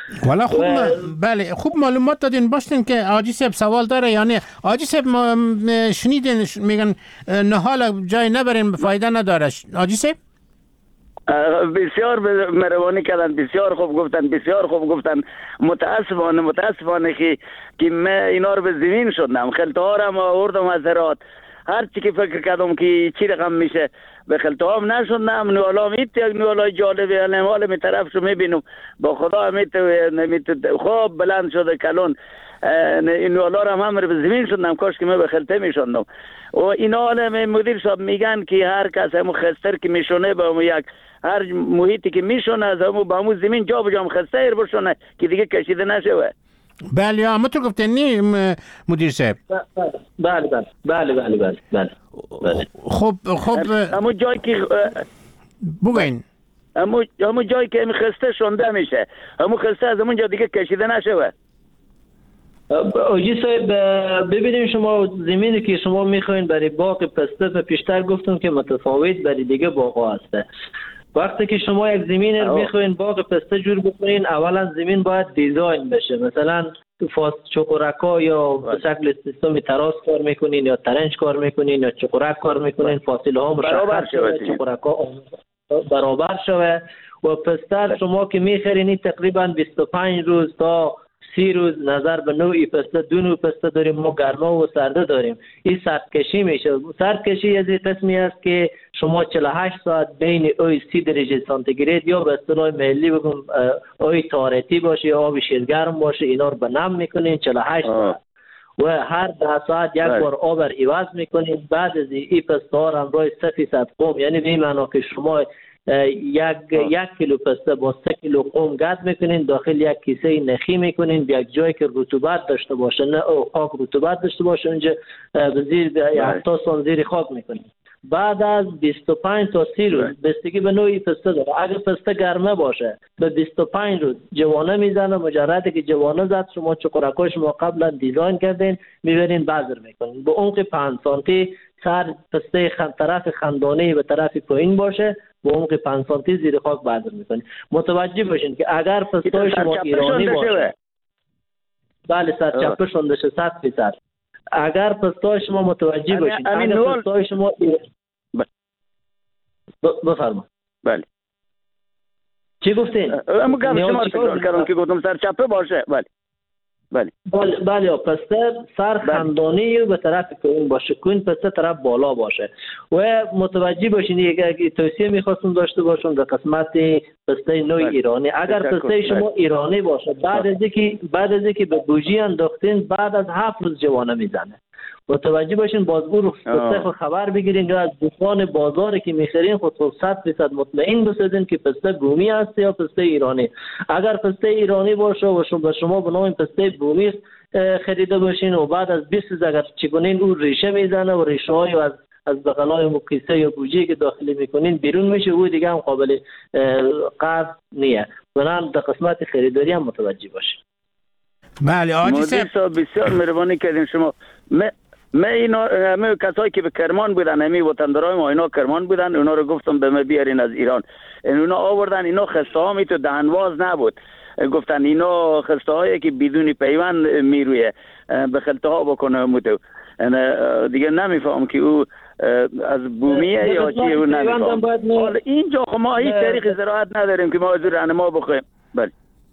والا خوب بله خوب معلومات دادین. باشین که آجی صاحب سوال داره یا نه؟ آجی صاحب شنیدین میگن نهال جای نبرین فایده نداره. آجی صاحب بسیار مهربانی کردن، بسیار خوب گفتن. متاسفانه که من اینا رو به زمین شدم، خلطه ها رو آوردم از هرات، هر چی که فکر کردم که چی رقم میشه به خلطه ها نشدم. نوالا میت یک نوالای جالبه، نوال می طرف شو میبینم با خدا میت خوب بلند شده کلون. این نوالا رو هم به زمین شدم، کاش که من به خلطه میشدم. و اینا مدیر صاحب میگن که هر کس همون خستر که میشونه به همون یک هر محیطی که میشونه از همون به همون زمین جا بجام خستر بشونه که دیگه کشیده نشوه. بله همونطور گفتن نی مدیر صاحب؟ بله. خب همون جایی که بگوین همون جایی که خسته شونده میشه، همون خسته از همون جا دیگه کشیده نشوه. آجی صاحب ببینیم شما زمینی که شما میخواین برای باغ پسته و پیشتر گفتم که متفاوت برای دیگه باغ هسته. وقتی که شما یک زمین رو میخواین باغ پسته جور بکنین، اولا زمین باید دیزاین بشه. مثلا تو چقرکا یا به شکل سیستم تراس کار میکنین یا ترنج کار میکنین یا چقرک کار میکنین، فاصله ها مشخص شوه، چقرکا برابر شوه. و پسته شما که میخرین تقریبا 25 روز تا 30 روز نظر به نوعی پسته، دو نوع پسته داریم ما، گرما و سرده داریم. این سردکشی میشه. سردکشی از این قسمی است که شما 48 ساعت بین اوی 30 درجه سانتیگراد یا به اصطلاح ملی بگم اوی تارتی باشه یا آب شیرگرم باشه، اینا رو به نم میکنین 48 ساعت و هر 10 ساعت یک بار آب رو عوض میکنین. بعد از این پسته ها هم روی 3% قوم، یعنی به این معنا که شما یک کیلو پسته با 3 کیلو قوم گرد میکنین، داخل یک کیسه نخی میکنین به یک جایی که رطوبت داشته باشه، نه خاک رطوبت داشته باشه، اونجا به زیر 70 سانتی زیر خاک میکنین. بعد از 25 تا 30 روز بستگی به نوعی پسته داره. اگر پسته گرمه باشه به 25 روز جوانه میزنه. مجرد که جوانه زد شما چقرکای شما قبلا دیزاین کردین میبرین بذر میکنین به عمق 5 سانتی. سر پسته طرف خندانه به طرف پایین باشه، به عمق 5 سانتی زیر خاک بذر میکنین. متوجه باشین که اگر پسته شما ایرانی باشه، بله سرچپه شونده شه 100%. اگر پسته شما متوجه باشین اگر پسته شما بفرما. بله چی گفتین؟ اما گفتم شما تکرار کردم که گفتم سرچپه باشه. بله پسته سر خندانی به طرف پایین باشه، کوین پسته طرف بالا باشه. و متوجه باشین یک توصیه میخواستم داشته باشم در قسمت پسته نوع ایرانی. اگر پسته شما ایرانی باشه بعد از اینکه به بوجی انداختین بعد از 7 روز جوانه میزنه. متوجه باشین باز رو پسته خبر بگیرین یا از دکان بازاری که میخرین خود 100% مطمئن باشین که پسته بومی است یا پسته ایرانی. اگر پسته ایرانی باشه و شما به نام پسته بومی خریده باشین و بعد از 20 روز اگر چگونین اون ریشه میزنه و ریشه های از بغلای مکیسه یا بوجی که داخلی میکنین بیرون میشه، او دیگه هم قابل قرض نیه. بنابراین در قسمت خریداری هم متوجه باشین. بله آجی صاحب بسیار مهربانی کردین شما. من اینا همه کسایی که به کرمان بودن، همه وطندارای ما اینا کرمان بودن، اونا رو گفتم به ما بیارین از ایران. اونا آوردن، اینا خسته ها تو دهنواز نبود، گفتن اینا خسته هایی که بدون پیوند میرویه به خلطه ها بکنه متو. دیگه نمیفهم که او از بومیه یا چی، او نمیفهم. حالا اینجا ما هیچ طریق زراعت نداریم که ما از رهنما بخوایم. بله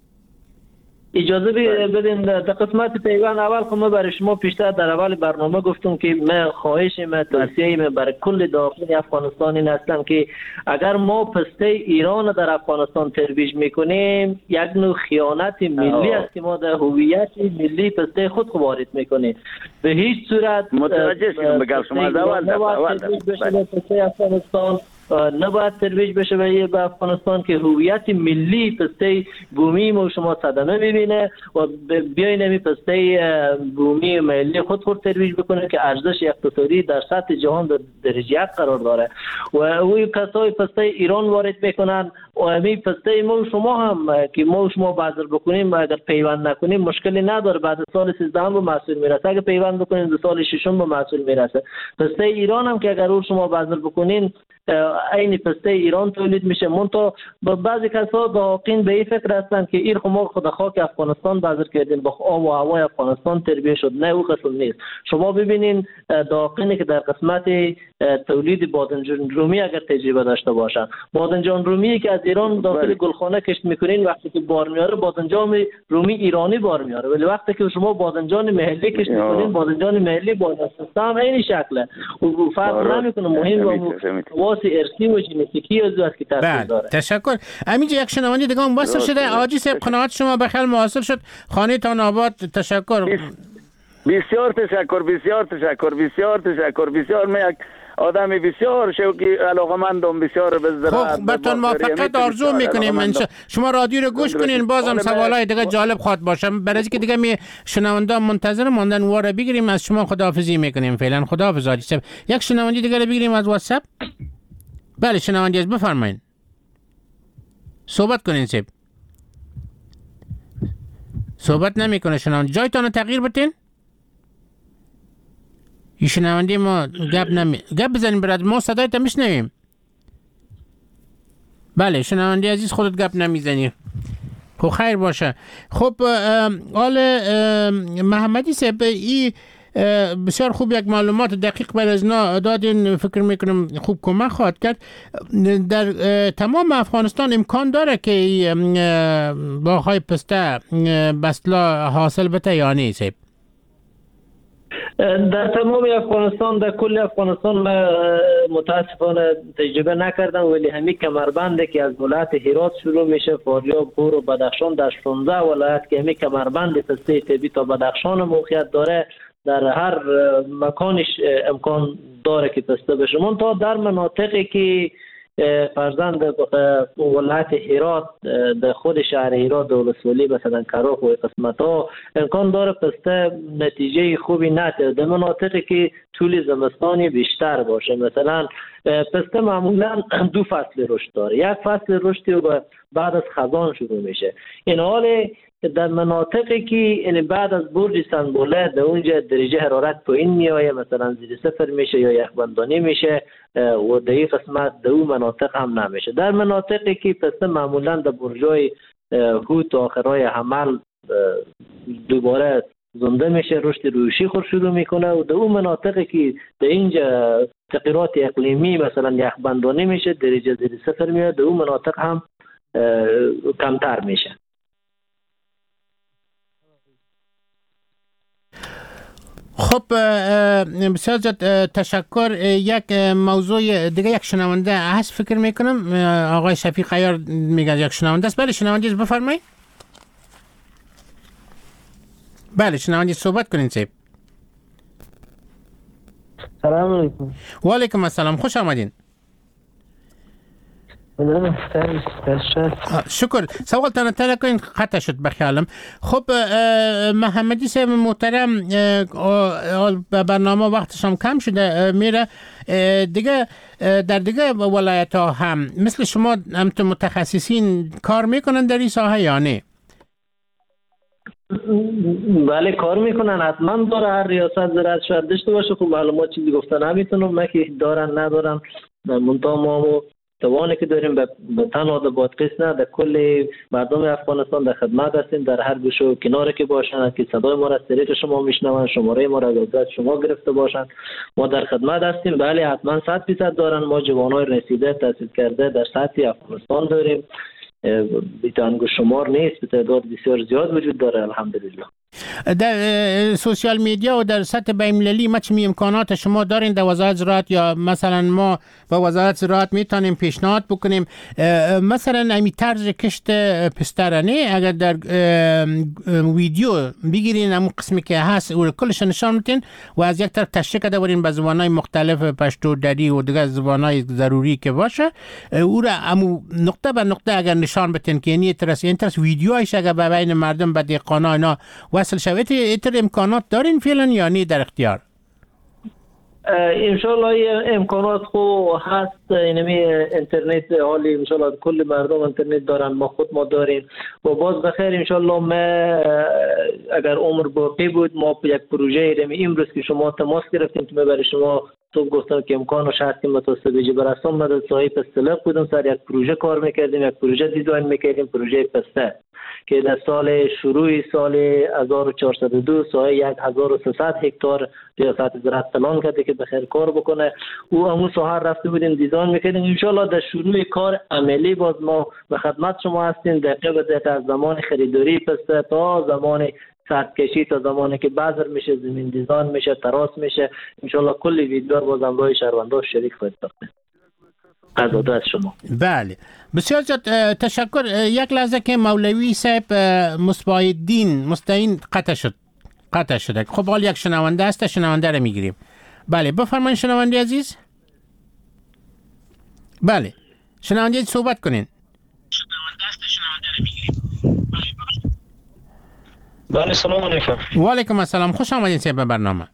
اجازه بدین در قسمت پیوند اول که ما برای شما پیشتر در اول برنامه گفتم که من خواهشم توصیه برای کل داخل افغانستان این هستم که اگر ما پسته ایران در افغانستان ترویج میکنیم یک نوع خیانت ملی است که ما در هویت ملی پسته خود وارد میکنیم. به هیچ صورت متوجه شدم بگم شما از اول پسته افغانستان نباید ترویج بشه به افغانستان که هویت ملی پسته بومی ما شما صدمه میبینه و بیاین همی پسته بومی ملی خود ترویج بکنه که ارزش اقتصادی در سطح جهان در درجه قرار داره. و اوی کسای پسته ایران وارد میکنن و همی پسته ما شما هم که ما شما بازار بکنیم اگر پیوند نکنیم مشکلی نداره، بعد سال 13 به محصول میرسه، اگر پیوند بکنیم در سال 6 به محصول میرسه. پسته ایران هم که اگر شما بازار بکنین عین پسته ایران تولید میشه. منتها بعضی کسا داقین به این فکر هستند که این ما خود خاک افغانستان بذر کردیم، با آب و هوای افغانستان تربیه شد. نه، او قسم نیست. شما ببینین داقینی که در قسمت تولید بادنجان رومی اگر تجربه داشته باشن، بادنجان رومی که از ایران داخل گلخانه کشت میکنین، وقتی که بار میاره بادنجان رومی ایرانی بار میاره، ولی وقتی که شما بادنجان محلی کشت میکنین، بادنجان محلی با سیستم این شکله و فرق نمیکنه. مهم واسه ارثی و ژنتیکی از که تاثیر داره. تشکر. امینجا یک شنونده دیگه هم وصل شده. حاجی صاحب قناعت شما به خیر محصل شد. خانه تان آباد. تشکر. بسیار تشکر، بسیار تشکر، بسیار تشکر، بسیار. من یک آدم بسیار شوقی علاقه‌مندم بسیار به زراعت. خب براتون موفقیت آرزو میکنیم. شما رادیو رو گوش کنین، بازم سوالای دیگه جالب خواهد باشه. برای که دیگه می شنونده منتظر ماندن واره بگیریم. از شما خداحافظی میکنیم. فعلا خداحافظ حاجی صاحب. یک شنونده دیگه رو بگیریم از واتساپ. بله شنونده از بفرمایید. صحبت کنین صاحب. صحبت نمیکنه شنونده. جایتون رو تغییر بدین. این شنونده ما گپ بزنیم برات، ما صدایت میشنویم. بله شنونده عزیز خودت گپ نمیزنی. خب خیر باشه. خب آل محمدی صاحب این بسیار خوب یک معلومات دقیق بر از نا دادین. فکر میکنم خوب کمک خواهد کرد. در تمام افغانستان امکان داره که باغ‌های پسته بسلا حاصل بته یا نه صاحب؟ در تمام افغانستان، در کل افغانستان من متاسفانه تجربه نکردم، ولی همین کمربنده که از ولایت هرات شروع میشه، فاریاب، غور و بدخشان، در 16 ولایت که همین کمربند پسته طبی تا بدخشان موقعیت داره، در هر مکانش امکان داره که پسته بشه. منتها در مناطقی که فرزند ولایت هرات در خود شهر هرات ولسوالی مثلا کراخ و قسمت ها امکان داره پسته نتیجه خوبی نده. در مناطقی که طول زمستانی بیشتر باشه، مثلا پسته معمولا 2 فصل رشد داره. یک فصل رشدی بعد از خزان شروع میشه. این حال در مناطقی که بعد از برج سنبوله در اونجا درجه حرارت پایین میایه، مثلا زیر صفر میشه یا یخبندانی میشه و در این قسمت در اون مناطق هم نمیشه. در مناطقی که پسته معمولا در برجای هوت و آخرای حمل دوباره زنده میشه، رشد روشی خود شروع میکنه و در اون مناطقی که در اینجا تغییرات اقلیمی مثلا یخبندانی میشه، درجه زیر صفر میاد، در اون مناطق هم کمتر میشه. خب بسیار زیاد تشکر. یک موضوع دیگه یک شنونده هست فکر میکنم آقای شفیق عیار میگه یک شنونده است. بله شنونده است، بفرمایید. بله شنونده صحبت کنین صاحب. سلام علیکم. و علیکم السلام، خوش آمدین. شکر. سوال تنه کنین قطع شد بخیالم. خب محمدی صاحب محترم، برنامه وقتش هم کم شده میره دیگه. در دیگه ولایت ها هم مثل شما هم متخصصین کار میکنن در این ساحه یا نه؟ بله کار میکنن، حتما داره. هر ریاست زراعت شاید داشته باشه. خب معلومات چیزی گفتن نمیتونم من که دارن ندارن. منتها ما توانی که داریم به تنها در بادغیس نه، در کل مردم افغانستان در خدمت هستیم، در هر گوشه و کناری که باشن که صدای ما را از طریق شما میشنون، شماره ما را از شما گرفته باشن، ما در خدمت هستیم. بله حتما 100% دارن. ما جوانای رسیده تحصیل کرده در سطح افغانستان داریم. بیتانگو شمار نیست، به تعداد بسیار زیاد وجود داره الحمدلله. در سوشیال میدیا و در سطح بین‌المللی ما چه امکانات شما دارین در وزارت زراعت، یا مثلا ما با وزارت زراعت میتونیم پیشنهاد بکنیم مثلا همین طرز کشت پسترانه اگر در ویدیو بگیرین همون قسمی که هست او کلش نشان میدین و از یک طرف تشریح کرده برین به زبان‌های مختلف، پشتو، دری و دیگه زبان‌های ضروری که باشه، او را همون نقطه به نقطه اگر نشان بدین که این طرز ویدیوهایش اگر به بین مردم به دهقانا اینا وصل شود، ایتر امکانات دارین فعلا یا نه در اختیار؟ انشالله امکانات خو هست. اینمی اینترنت حالی انشالله کل مردم اینترنت دارن، ما خود ما داریم و باز بخیر انشالله. ما اگر عمر باقی بود ما یک پروژه ایرمی امروز که شما تماس گرفتیم که برای شما تو گفتم که امکان هست که متوسط برسم. من در سایه پستلق بودم، سر یک پروژه کار میکردیم، یک پروژه دیزاین میکردیم، پروژه پسته که در شروع سال 1402 سایه 1300 هکتار ریاست زراعت پلان کرده که بخیر کار بکنه. او همون ساحه رفته بودیم دیزاین میکردیم. ان شاء الله در شروع کار عملی باز ما به خدمت شما هستیم، دقیقه به دقیقه از زمان خریداری پسته تا زمان سطح‌کشی، تا زمانی که بذر میشه، زمین دیزاین میشه، تراس میشه. ان شاء الله کلی ویدیو باز همراه شهروندان شریک خواهید ساختیم. از شما. بله بسیار زیاد تشکر. یک لحظه که مولوی صاحب مستعین قطع شده. خب حال یک شنونده هست، شنونده رو میگیریم. بله بفرمایید شنونده عزیز. بله شنونده عزیز صحبت کنین. بله سلام علیکم. و علیکم السلام، خوش آمدین صاحب به برنامه.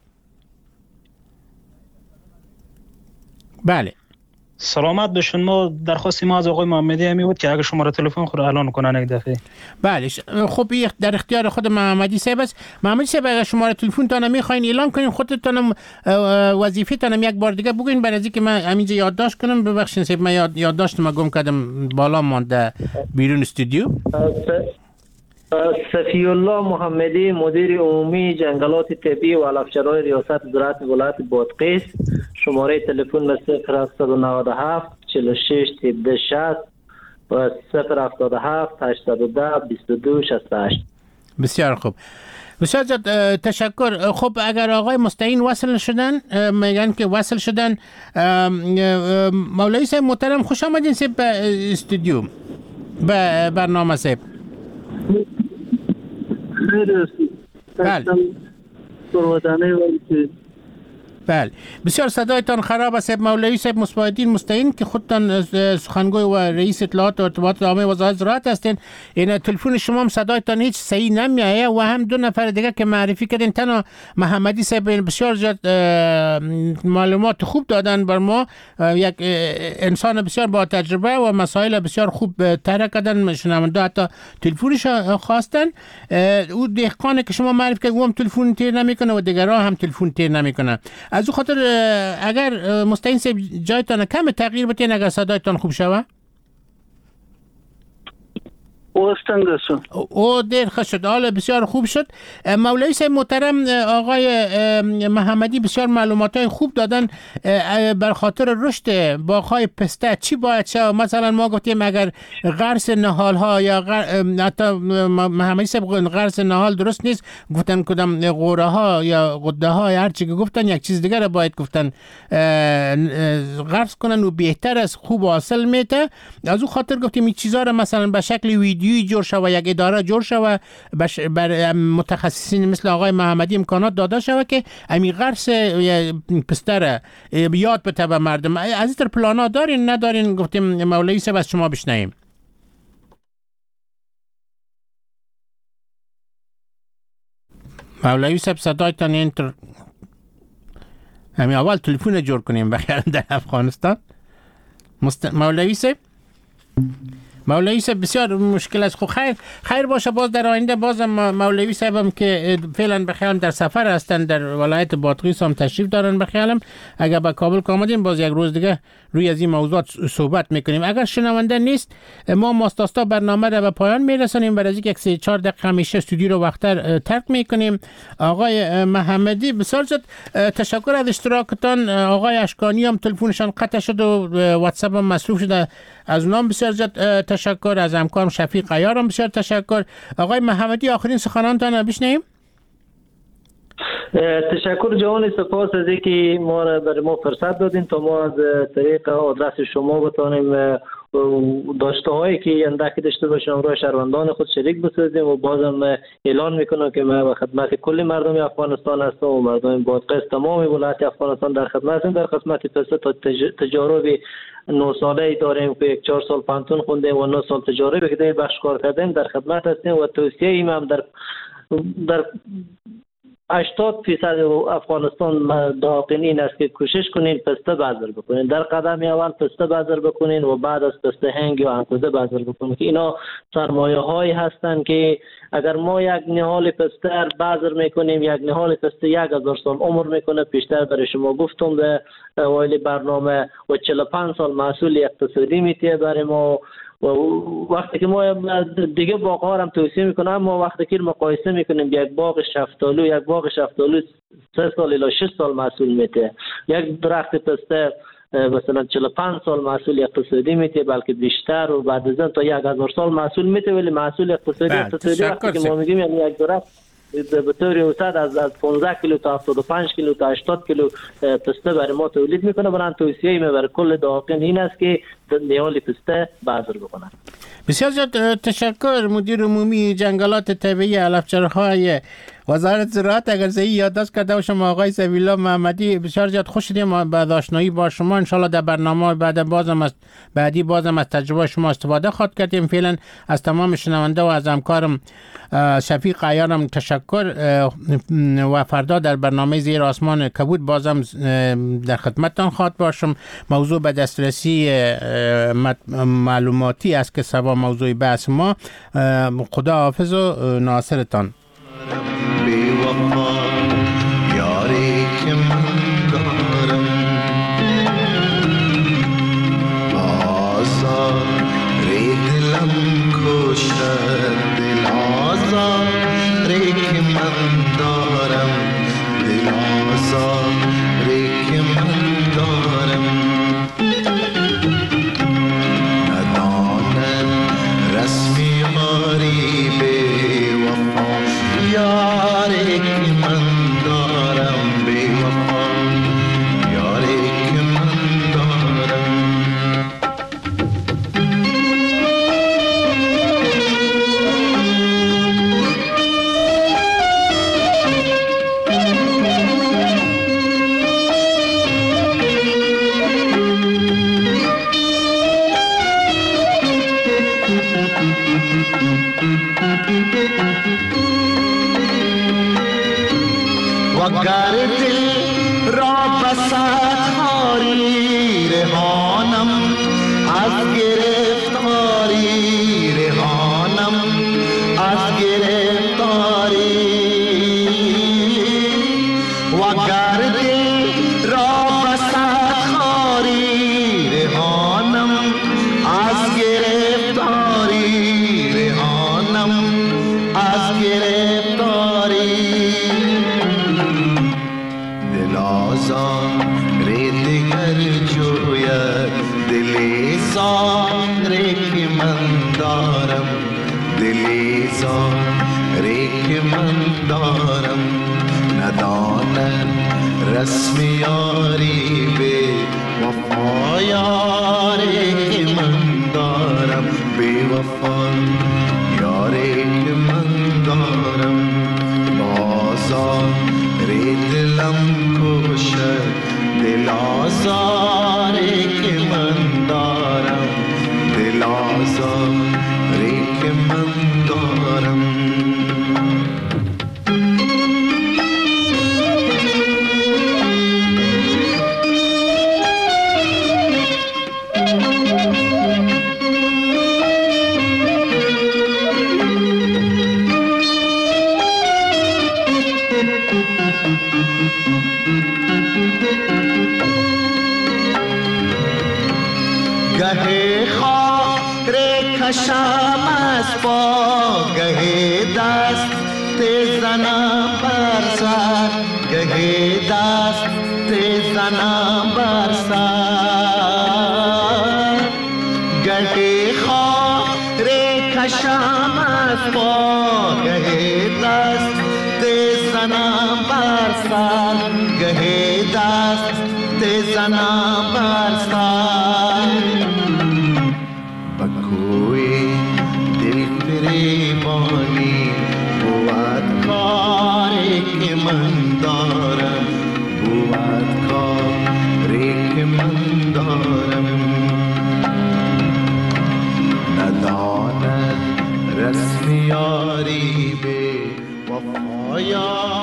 بله سلامت بشون. ما درخواست ما از آقای محمدی همی بود که اگه شماره تلفن خود اعلان کنن یک دفعه. بله خب در اختیار خود محمدی صاحب است. محمدی صاحب اگه شماره تلفن تان میخواین اعلان کنین، خودتون وظیفه تان یک بار دیگه بگین برای اینکه من همینجا یادداشت کنم. ببخشید صاحب من یادداشتم گم کردم بالا مانده بیرون استودیو. صفی الله محمدی، مدیر عمومی جنگلات طبیعی و علفچرای ریاست زراعت ولایت بادغیس. شماره تلفن 0797 46 17 60 و 077 810 22 68. بسیار خوب، بسیار زیاد تشکر. خب اگر آقای مستعین وصل شدن، میگن که وصل شدن، مولوی صاحب محترم خوش آمدین صاحب به استودیو، به برنامه صاحب. بله بله بسیار صدایتان خراب است مولوی صاحب مصباح‌الدین مستعین که خودتان سخنگوی و رئیس اطلاعات و ارتباطات عامه وزارت زراعت هستین. این تلفن شما هم صدایتان هیچ صحیح نمیایه و هم دو نفر دیگه که معرفی کردین تنها محمدی صاحب بسیار زیاد معلومات خوب دادن بر ما، یک انسان بسیار با تجربه و مسائل بسیار خوب طرح کردن. شنونده حتی تلفنش خواستن. او دهقانی که شما معرفی کردین هم تلفن تیر نمیکنه و دیگرها هم تلفن تیر نمیکنه. از او خاطر اگر مستعین صاحب جایتان کم تغییر بتین اگر صدایتان خوب شوه. او دیر خوش شد، حالا بسیار خوب شد. مولوی صاحب محترم آقای محمدی بسیار معلومات خوب دادن بر خاطر رشد باغ‌های پسته. چی باید شد؟ مثلا ما گفتیم اگر غرس نهال ها یا حتی محمدی صاحب غرس نهال درست نیست، گفتن کدام قوره ها یا قده ها یا هر چی که گفتن یک چیز دیگر باید گفتن غرس کنن و بهتر از خوب حاصل میته. از او خاطر گفتیم این چیزا رو مثلا به شکل ویدیویی جور شوه، یک اداره جور شوه، بر متخصصین مثل آقای محمدی امکانات داده شوه که امی غرس پسته یاد بده به مردم. از این پلانا دارین ندارین؟ گفتیم مولوی صاحب از شما بشنویم. مولوی صاحب صدایتان اینتر همین اول تلفن جور کنیم بخیرم در افغانستان. مولوی صاحب مولوی صاحب بسیار مشکل است. خب خیر باشه، باز در آینده بازم مولوی صاحب هم که فعلا بخیالم در سفر هستن در ولایت بادغیس هم تشریف دارن بخیالم اگر به کابل آمدیم باز یک روز دیگه روی از این موضوعات صحبت میکنیم. اگر شنونده نیست ما ماستاستا برنامه را به پایان میرسانیم، برای اینکه 3-4 دقیقه همیشه استودیو رو وقتر ترک میکنیم. آقای محمدی بسیار زیاد تشکر از اشتراکتان. آقای اشکانی هم تلفنشان قطع شد و واتساپ هم مصروف شده، از اونام بسیار زیاد تشکر. از همکارم شفیق عیار هم بسیار تشکر. آقای محمدی آخرین سخنانتان بشنویم. تشکر جوان، سپاس از اینکه ما را برای ما فرصت دادین تا ما از طریق آدرس شما بتانیم داشته هایی که اندکی داشته باشیم همراه شهروندان خود شریک بسازیم. و بازم اعلان میکنم که ما به خدمت کل مردم افغانستان هستم و مردم بادغیس تمام ولایت افغانستان در خدمت هستیم. در قسمت پسته تا تجارب 9 ساله داریم که 4 سال پانتون خوندیم و 9 سال تجاربی که بخش کار کردیم در خدمت هستیم و توصیه ایم هم در 80% افغانستان داقین این است که کوشش کنین پسته بذر بکنین. در قدم اول پسته بذر بکنین و بعد از پسته هنگ یا انگوزه بذر بکنین که اینا سرمایه هایی هستند که اگر ما یک نهال پسته بذر میکنیم، یک نهال پسته 1000 سال عمر میکنه. پیشتر برای شما گفتم در اوایل برنامه و 45 سال محصول اقتصادی میتیه برای ما. و وقتی که ما دیگه باغ‌ها هم توصیه میکنم، ما وقتی که مقایسه میکنیم یک باغ شفتالو 3 سال الی 6 سال محصول میده، یک درخت پسته مثلا 45 سال محصول اقتصادی میده، بلکه بیشتر و بعد از اون تا 1000 سال محصول میده. ولی محصول اقتصادی وقتی که ما میگیم یعنی یک درخت به طور اوسط از 15 کیلو تا 75 کیلو تا 80 کیلو پسته برای ما تولید میکنه. برای توصیه می برای کل داقین این است که نهال پسته بذر بکنن. بسیار زیاد تشکر مدیر عمومی جنگلات طبیعی علفچرخهای وزارت زراعت. اگر زی یادداشت کرده باشم آقای سبیلا محمدی، بسیار زیاد خوش شدیم با آشنایی با شما. انشالله در برنامه بعدی بازم از تجربه شما استفاده خواهد کردیم. فعلا از تمام شنونده و از همکارم شفیق عیارم تشکر و فردا در برنامه زیر آسمان کبود بازم در خدمتتان خواهد باشم. موضوع به دسترسی معلوماتی است که سبا موضوع بحث ما. خدا حافظ و ناصرتان. یاری که من دارم آزار دلم کشد، دل آزار که من دارم، دل آزار که من دارم. ندانم رسمی یاری به وفا، یاری که من دارم به وفا، یاری که من دارم. وگر دل را بسد خاری رهانم، از گرفتاری رهانم، از گرفتاری. وگر دل را بسد خاری رهانم، از گرفتاری رهانم، از گرفتاری. دیگر جوید دلی زاری که من دارم، دلی زاری که من دارم. ندانم رسم یاری به وفا، یاری که من دارم به وفا، یاری که من دارم. آزاری دلم کشد، دل آزاری که من دارم، دل آزاری که من دارم. گهی خاک کشم از پا، گهی دست زنم بر سر، گهی دست زنم بر سر. گهی خاک کشم از پا، گهی دست زنم بر سر، گهی دست زنم بر سر. بکوی دل فریبانی بود کاری که من دارم، بود کاری که من دارم. نداند رسم یاری به وفا،